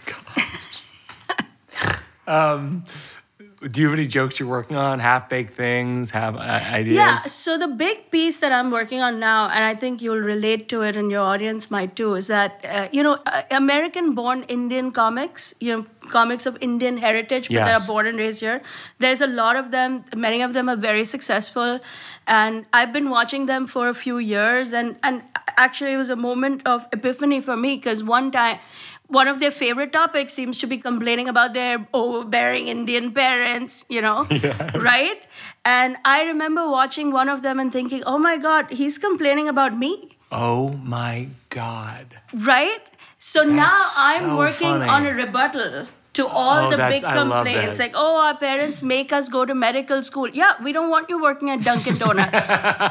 Oh my gosh. um, do you have any jokes you're working on? Half-baked things? Have uh, ideas? Yeah, so the big piece that I'm working on now, and I think you'll relate to it and your audience might too, is that, uh, you know, uh, American-born Indian comics, you know, comics of Indian heritage, but yes. that are born and raised here. There's a lot of them. Many of them are very successful. And I've been watching them for a few years. And, and actually, it was a moment of epiphany for me because one time, one of their favorite topics seems to be complaining about their overbearing Indian parents, you know, yeah. right? And I remember watching one of them and thinking, oh my God, he's complaining about me. Oh my God. Right? So That's now I'm so working funny. on a rebuttal to all oh, the big complaints. Like, oh, our parents make us go to medical school. Yeah, we don't want you working at Dunkin' Donuts.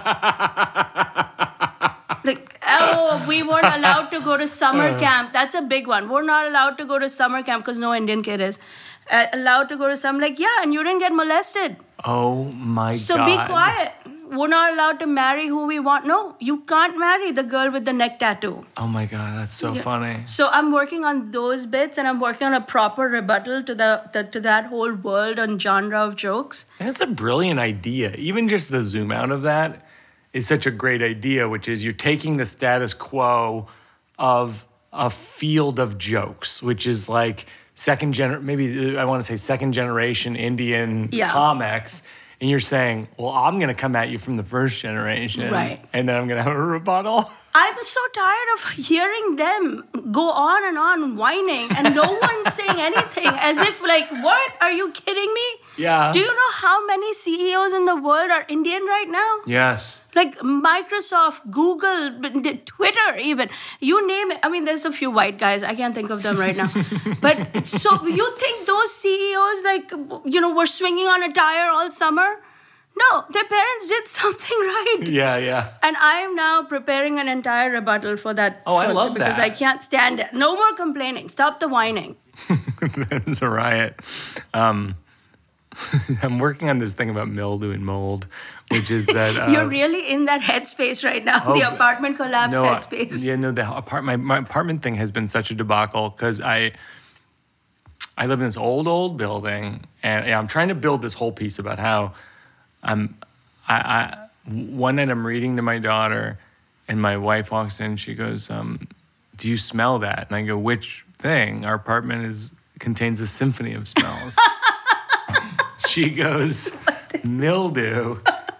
Like, oh, we weren't allowed to go to summer camp. That's a big one. We're not allowed to go to summer camp because no Indian kid is uh, allowed to go to summer. Like, yeah, and you didn't get molested. Oh, my so God. So be quiet. We're not allowed to marry who we want. No, you can't marry the girl with the neck tattoo. Oh, my God. That's so yeah. funny. So I'm working on those bits, and I'm working on a proper rebuttal to the, the to that whole world and genre of jokes. And it's a brilliant idea. Even just the zoom out of that is such a great idea, which is you're taking the status quo of a field of jokes, which is like second gener maybe I want to say second generation Indian yeah. comics. And you're saying, well, I'm going to come at you from the first generation. Right. And then I'm going to have a rebuttal. I'm so tired of hearing them go on and on whining and no one's saying anything as if like, what? Are you kidding me? Yeah. Do you know how many C E Os in the world are Indian right now? Yes. Like Microsoft, Google, Twitter even. You name it. I mean, there's a few white guys. I can't think of them right now. But so you think those C E Os like, you know, were swinging on a tire all summer? No, their parents did something right. Yeah, yeah. And I am now preparing an entire rebuttal for that. Oh, I for, love because that. Because I can't stand it. No more complaining. Stop the whining. That's a riot. Um, I'm working on this thing about mildew and mold, which is that... Uh, You're really in that headspace right now, oh, the apartment collapse no, headspace. Yeah, no, the apart- my, my apartment thing has been such a debacle because I... I live in this old, old building, and yeah, I'm trying to build this whole piece about how I'm, I, I, one night I'm reading to my daughter, and my wife walks in. She goes, um, "Do you smell that?" And I go, "Which thing?" Our apartment is contains a symphony of smells. She goes, "Mildew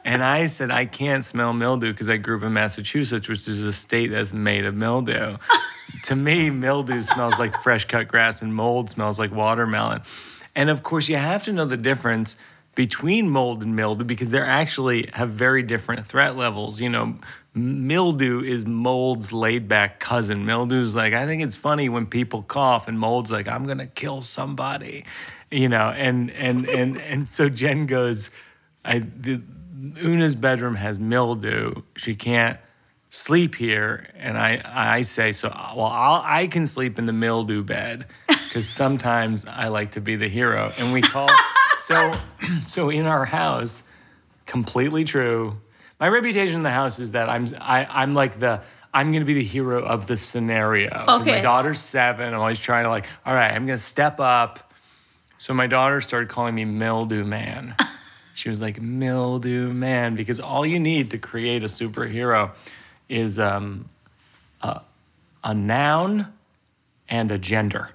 And I said, I can't smell mildew because I grew up in Massachusetts, which is a state that's made of mildew. To me, mildew smells like fresh cut grass and mold smells like watermelon. And of course, you have to know the difference between mold and mildew because they actually have very different threat levels. You know, mildew is mold's laid back cousin. Mildew's like, I think it's funny when people cough, and mold's like, I'm going to kill somebody. You know, and and and and so Jen goes, I the, Una's bedroom has mildew. She can't sleep here. And I, I say, so, well, I'll, I can sleep in the mildew bed because sometimes I like to be the hero. And we call, so, so in our house, completely true. My reputation in the house is that I'm, I, I'm like the, I'm going to be the hero of the scenario. Okay. My daughter's seven. I'm always trying to like, all right, I'm going to step up. So my daughter started calling me Mildew Man. She was like, Mildew Man, because all you need to create a superhero is um, a, a noun and a gender.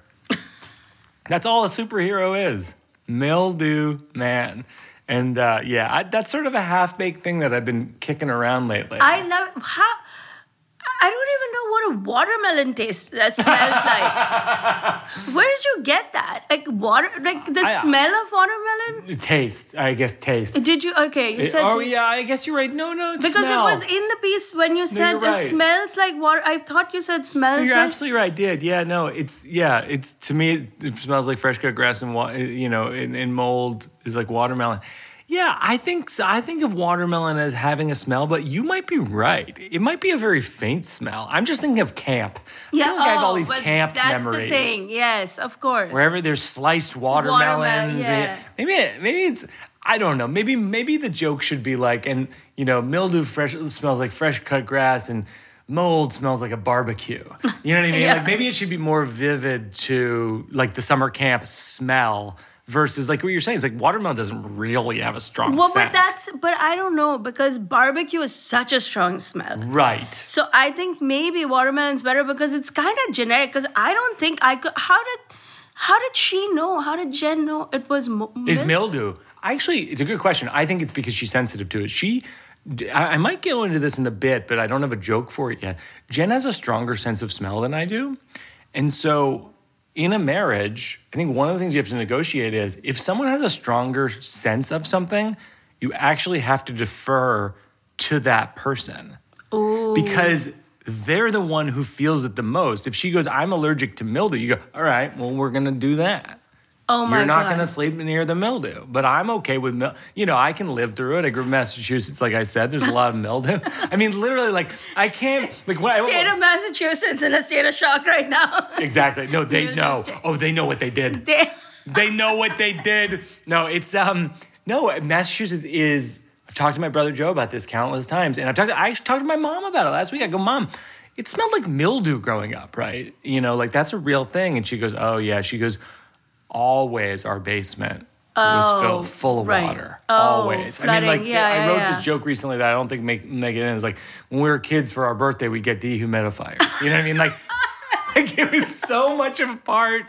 That's all a superhero is. Mildew Man. And uh, yeah, I, that's sort of a half-baked thing that I've been kicking around lately. I love how I don't even know what a watermelon taste that smells like. Where did you get that? Like water, like the I, smell of watermelon? Taste, I guess taste. Did you? Okay, you It- said. oh you- yeah, I guess you're right. No, no, it's Because smell. it was in the piece when you said you're it right. smells like water. I thought you said smells You're like. absolutely right. I did. Yeah, no, it's, yeah, it's, to me, it, it smells like fresh cut grass and, wa- you know, and, and mold is like watermelon. Yeah, I think so. I think of watermelon as having a smell, but you might be right. It might be a very faint smell. I'm just thinking of camp. I Yeah, feel like I have all oh, these but camp that's memories. the thing. Yes, of course. Wherever there's sliced watermelons. Watermelon, yeah. and- maybe, it- maybe it's, I don't know. Maybe, maybe the joke should be like, and you know, mildew fresh smells like fresh cut grass, and mold smells like a barbecue. You know what I mean? Yeah. Like maybe it should be more vivid to like the summer camp smell versus like what you're saying. It's like watermelon doesn't really have a strong Well, scent. but that's, but I don't know because barbecue is such a strong smell. right. So I think maybe watermelon's better because it's kind of generic. Because I don't think I could. How did, how did she know? How did Jen know it was mo- Is milk? mildew? Actually, it's a good question. I think it's because she's sensitive to it. She, I, I might go into this in a bit, but I don't have a joke for it yet. Jen has a stronger sense of smell than I do. And so in a marriage, I think one of the things you have to negotiate is if someone has a stronger sense of something, you actually have to defer to that person. Ooh. Because they're the one who feels it the most. If she goes, I'm allergic to mildew, you go, all right, well, we're going to do that. Oh my You're not God. going to sleep near the mildew, but I'm okay with mildew. You know, I can live through it. I grew up in Massachusetts, like I said. There's a lot of mildew. I mean, literally, like I can't. Like when State I, of Massachusetts in a state of shock right now. exactly. No, they You're know. just- Oh, they know what they did. They- They know what they did. No, it's um. No, Massachusetts is. I've talked to my brother Joe about this countless times, and I've talked. To, I talked to my mom about it last week. I go, Mom, it smelled like mildew growing up, right? You know, like that's a real thing. And she goes, Oh yeah. She goes. Always our basement was Oh, filled full of right. water. Oh, Always. I mean, flooding. like Yeah, I yeah, wrote yeah. this joke recently that I don't think make make it in. It's like when we were kids for our birthday, we get dehumidifiers. You know what I mean? Like, like it was so much of a part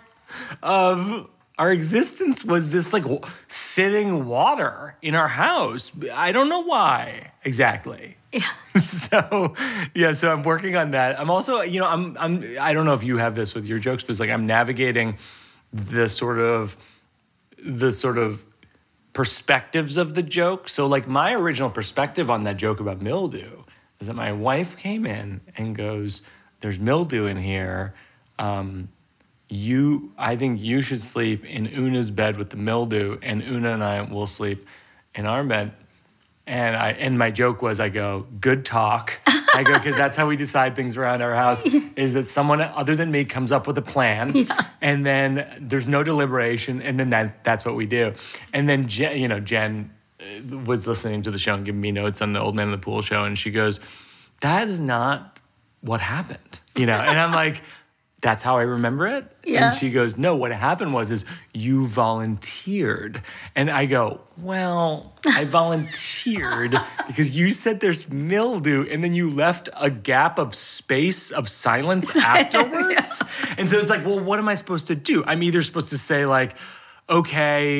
of our existence was this like w- sitting water in our house. I don't know why exactly. Yeah. So yeah, so I'm working on that. I'm also, you know, I'm I'm I don't know if you have this with your jokes, but it's like I'm navigating the sort of the sort of perspectives of the joke. So like my original perspective on that joke about mildew is that my wife came in and goes, "There's mildew in here. Um, you, I think you should sleep in Una's bed with the mildew, and Una and I will sleep in our bed." And I and my joke was, I go, good talk. I go, because that's how we decide things around our house, is that someone other than me comes up with a plan, Yeah. and then there's no deliberation, and then that that's what we do. And then Jen, you know, Jen uh, was listening to the show and giving me notes on the Old Man in the Pool show, and she goes, that is not what happened, you know? And I'm like, that's how I remember it? Yeah. And she goes, no, what happened was is you volunteered. And I go, well, I volunteered because you said there's mildew and then you left a gap of space of silence afterwards. And so it's like, well, what am I supposed to do? I'm either supposed to say like, okay, uh,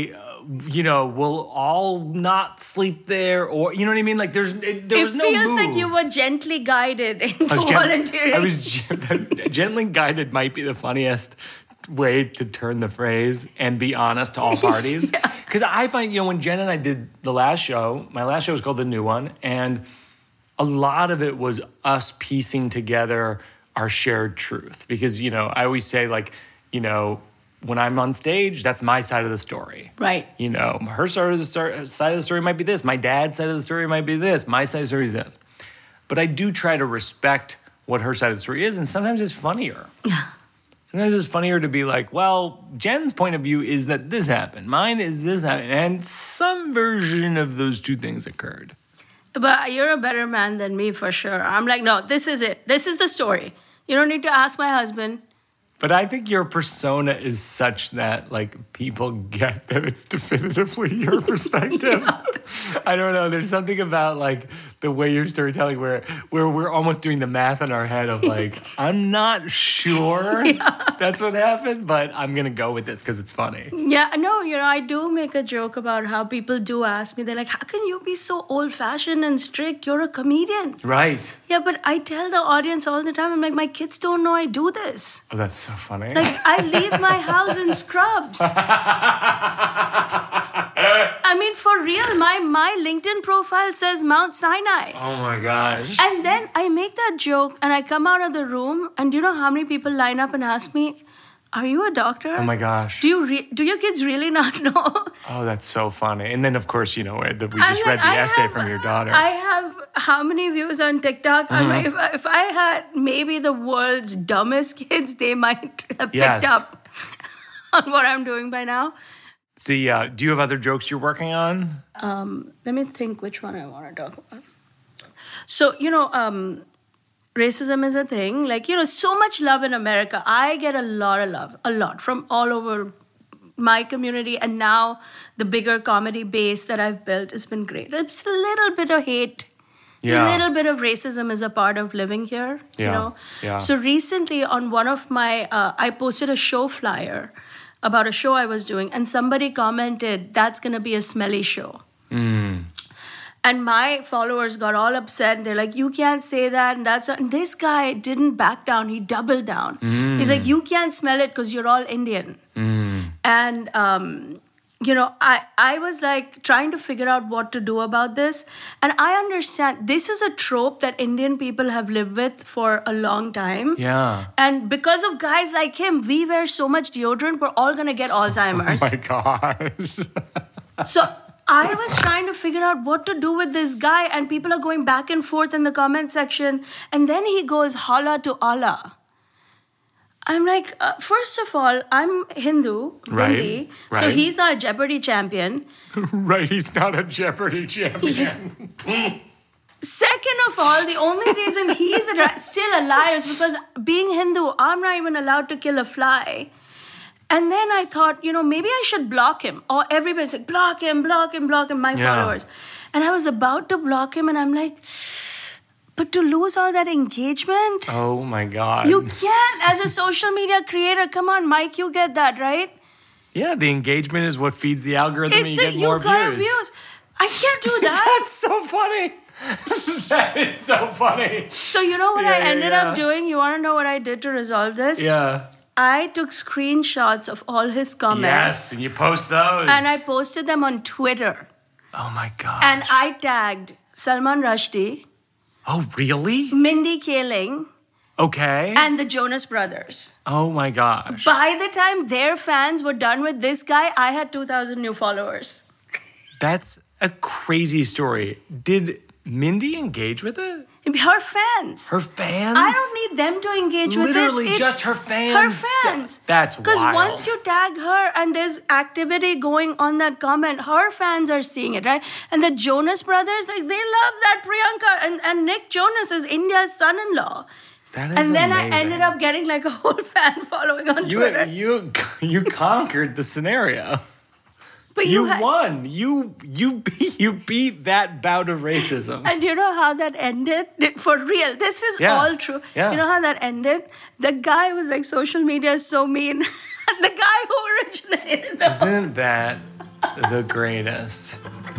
you know, we'll all not sleep there, or you know what I mean? Like there's it, there it was no feels move. like you were gently guided into I was gen- volunteering. I was gen- gently guided might be the funniest way to turn the phrase and be honest to all parties. Because yeah. I find, you know, when Jen and I did the last show, my last show was called The New One, and a lot of it was us piecing together our shared truth. Because, you know, I always say, like, you know, when I'm on stage, that's my side of the story. Right. You know, her side of the story, side of the story might be this. My dad's side of the story might be this. My side of the story is this. But I do try to respect what her side of the story is, and sometimes it's funnier. Yeah. Sometimes it's funnier to be like, well, Jen's point of view is that this happened. Mine is this happened. And some version of those two things occurred. But you're a better man than me for sure. I'm like, no, this is it. This is the story. You don't need to ask my husband. But I think your persona is such that, like, people get that it's definitively your perspective. Yeah. I don't know. There's something about, like, the way you're storytelling where, where we're almost doing the math in our head of, like, I'm not sure yeah. that's what happened, but I'm going to go with this because it's funny. Yeah, no, you know, I do make a joke about how people do ask me, they're like, how can you be so old-fashioned and strict? You're a comedian. Right. Yeah, but I tell the audience all the time, I'm like, my kids don't know I do this. Oh, that's so funny. Like, I leave my house in scrubs. I mean, for real, my, my LinkedIn profile says Mount Sinai. Oh, my gosh. And then I make that joke, and I come out of the room, and do you know how many people line up and ask me, are you a doctor? Oh, my gosh. Do you re- do your kids really not know? Oh, that's so funny. And then, of course, you know, we just like, read the I essay have, from your daughter. I have how many views on TikTok? Mm-hmm. I'm like, if, I, if I had maybe the world's dumbest kids, they might have yes. picked up on what I'm doing by now. The uh, do you have other jokes you're working on? Um, let me think which one I want to talk about. So, you know, um, racism is a thing. Like, you know, so much love in America. I get a lot of love, a lot from all over my community. And now the bigger comedy base that I've built has been great. It's a little bit of hate. Yeah. A little bit of racism is a part of living here, yeah. you know. Yeah. So recently on one of my, uh, I posted a show flyer about a show I was doing. And somebody commented, that's going to be a smelly show. Mm. And my followers got all upset. They're like, you can't say that. And that's and this guy didn't back down. He doubled down. Mm. He's like, you can't smell it because you're all Indian. Mm. And, um, you know, I, I was like trying to figure out what to do about this. And I understand this is a trope that Indian people have lived with for a long time. Yeah. And because of guys like him, we wear so much deodorant, we're all going to get Alzheimer's. Oh my gosh. So I was trying to figure out what to do with this guy, and people are going back and forth in the comment section. And then he goes, holla to Allah. I'm like, uh, first of all, I'm Hindu, right, Hindi, right. so he's not a Jeopardy champion. Right, he's not a Jeopardy champion. Yeah. Second of all, the only reason he's still alive is because being Hindu, I'm not even allowed to kill a fly. And then I thought, you know, maybe I should block him. Or everybody's like, block him, block him, block him, my yeah. followers. And I was about to block him, and I'm like, but to lose all that engagement? Oh my God. You can't. As a social media creator, come on, Mike, you get that, right? Yeah, the engagement is what feeds the algorithm It's and you a, get more you got views. views. I can't do that. That's so funny. That is so funny. So you know what yeah, I ended yeah. up doing? You want to know what I did to resolve this? Yeah. I took screenshots of all his comments. Yes, and you post those. And I posted them on Twitter. Oh my God. And I tagged Salman Rushdie. Oh, really? Mindy Kaling. Okay. And the Jonas Brothers. Oh my gosh. By the time their fans were done with this guy, I had two thousand new followers. That's a crazy story. Did Mindy engage with it? Her fans. Her fans? I don't need them to engage with it. Literally It- just her fans? Her fans. That's wild. Because once you tag her and there's activity going on that comment, her fans are seeing it, right? And the Jonas Brothers, like, they love that Priyanka. And, and Nick Jonas is India's son-in-law. That is And then amazing. I ended up getting like a whole fan following on You, Twitter. you, you conquered the scenario. But You, you, had, won. You you beat you beat that bout of racism. And you know how that ended? For real, this is Yeah. all true. Yeah. You know how that ended? The guy was like, social media is so mean. The guy who originated the Isn't that The greatest.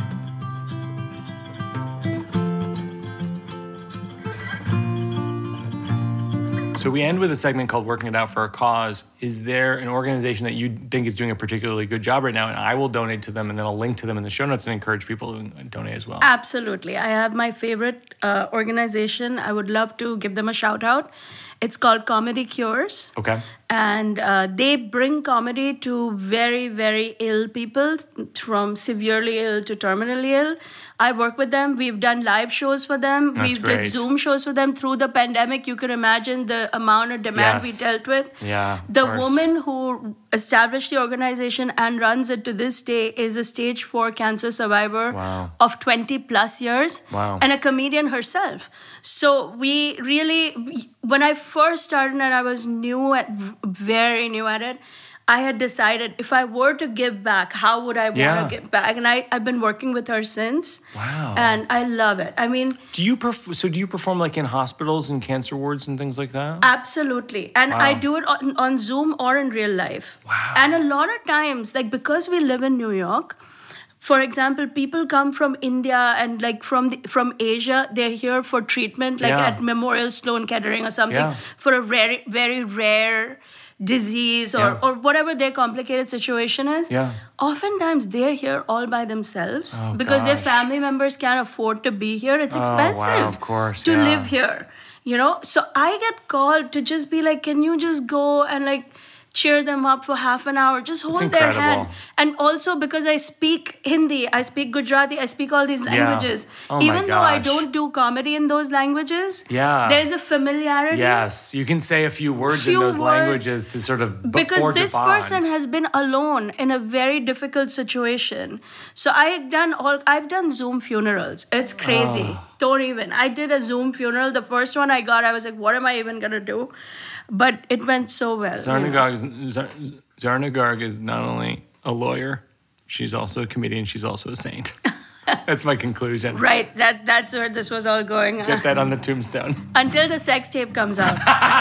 So we end with a segment called Working It Out for a Cause. Is there an organization that you think is doing a particularly good job right now? And I will donate to them, and then I'll link to them in the show notes and encourage people to donate as well. Absolutely. I have my favorite uh, organization. I would love to give them a shout out. It's called Comedy Cures. Okay. And uh, they bring comedy to very, very ill people, from severely ill to terminally ill. I work with them. We've done live shows for them. That's We've great. did Zoom shows for them through the pandemic. You can imagine the amount of demand Yes. we dealt with. Yeah, of The course. woman who established the organization and runs it to this day is a stage four cancer survivor Wow. of twenty plus years Wow. and a comedian herself. So we really, when I first started and I was new at, very new at it, I had decided if I were to give back, how would I want Yeah. to give back? And I, I've been working with her since. Wow. And I love it. I mean, Do you perf- so do you perform like in hospitals and cancer wards and things like that? absolutely. And I Wow. do it on, on Zoom or in real life. Wow. And a lot of times, like because we live in New York, for example, people come from India and like from the, from Asia. They're here for treatment, like Yeah. at Memorial Sloan Kettering or something, Yeah. for a rare, very rare disease or, Yeah. or whatever their complicated situation is. Yeah. Oftentimes they're here all by themselves Oh, because their gosh. family members can't afford to be here. It's Oh, expensive wow, of course, to yeah. live here. You know, so I get called to just be like, can you just go and like cheer them up for half an hour, just hold their incredible. hand. And also because I speak Hindi, I speak Gujarati, I speak all these languages. Oh my Even though I gosh. don't do comedy in those languages, Yeah. there's a familiarity. Yes, you can say a few words Few in those words. languages to sort of b- Because forge this a bond. person has been alone in a very difficult situation. So I've done all I've done Zoom funerals. It's crazy. Oh. Don't even. I did a Zoom funeral. The first one I got, I was like, what am I even gonna do? But it went so well. Zarna Garg is, Zar- Zarna Garg is not only a lawyer, she's also a comedian, she's also a saint. That's my conclusion. Right. That that's where this was all going. Get that on the tombstone. Until the sex tape comes out.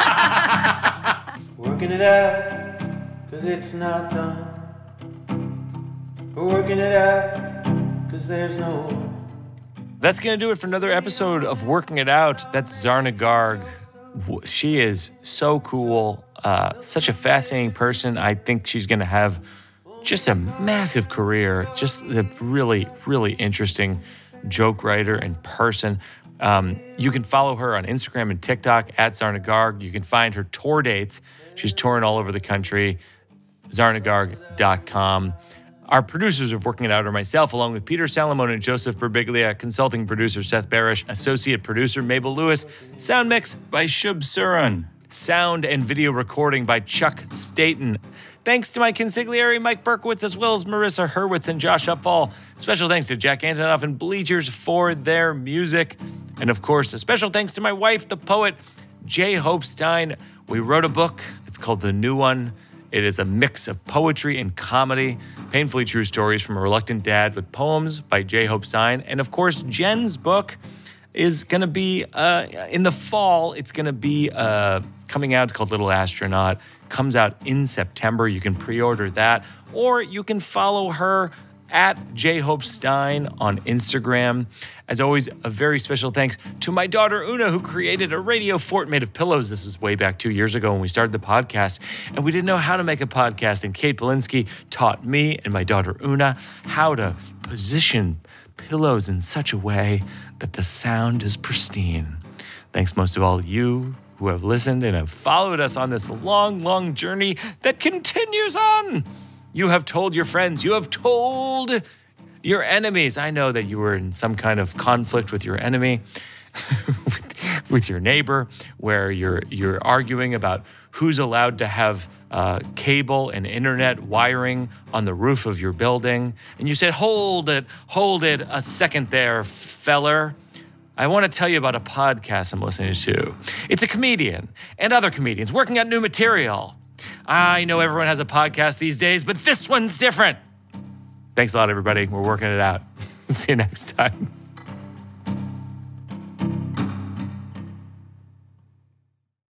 Working it out, cause it's not done. We're working it out, cause there's no one. That's going to do it for another episode of Working It Out. That's Zarna Garg. W- She is so cool, uh, such a fascinating person. I think she's going to have just a massive career, just a really, really interesting joke writer and person. Um, you can follow her on Instagram and TikTok at Zarna Garg. You can find her tour dates. She's touring all over the country. zarna garg dot com. Our producers of Working It Out are myself, along with Peter Salamone and Joseph Berbiglia, consulting producer Seth Barish, associate producer Mabel Lewis, sound mix by Shub Suran, sound and video recording by Chuck Staten. Thanks to my consigliere, Mike Berkowitz, as well as Marissa Hurwitz and Josh Upfall. Special thanks to Jack Antonoff and Bleachers for their music. And of course, a special thanks to my wife, the poet, J. Hope Stein. We wrote a book. It's called The New One. It is a mix of poetry and comedy, painfully true stories from a reluctant dad with poems by J. Hope Stein. And of course, Jen's book is going to be, uh, in the fall, it's going to be uh, coming out. It's called Little Astronaut. Comes out in September. You can pre-order that. Or you can follow her at J. Hope Stein on Instagram. As always, a very special thanks to my daughter Una, who created a radio fort made of pillows. This is way back two years ago when we started the podcast, and we didn't know how to make a podcast. And Kate Polinsky taught me and my daughter Una how to position pillows in such a way that the sound is pristine. Thanks most of all to you who have listened and have followed us on this long, long journey that continues on. You have told your friends. You have told your enemies. I know that you were in some kind of conflict with your enemy, with, with your neighbor, where you're you're arguing about who's allowed to have uh, cable and internet wiring on the roof of your building. And you said, hold it, hold it a second there, feller. I want to tell you about a podcast I'm listening to. It's a comedian and other comedians working on new material. I know everyone has a podcast these days, but this one's different. Thanks a lot, everybody. We're working it out. See you next time.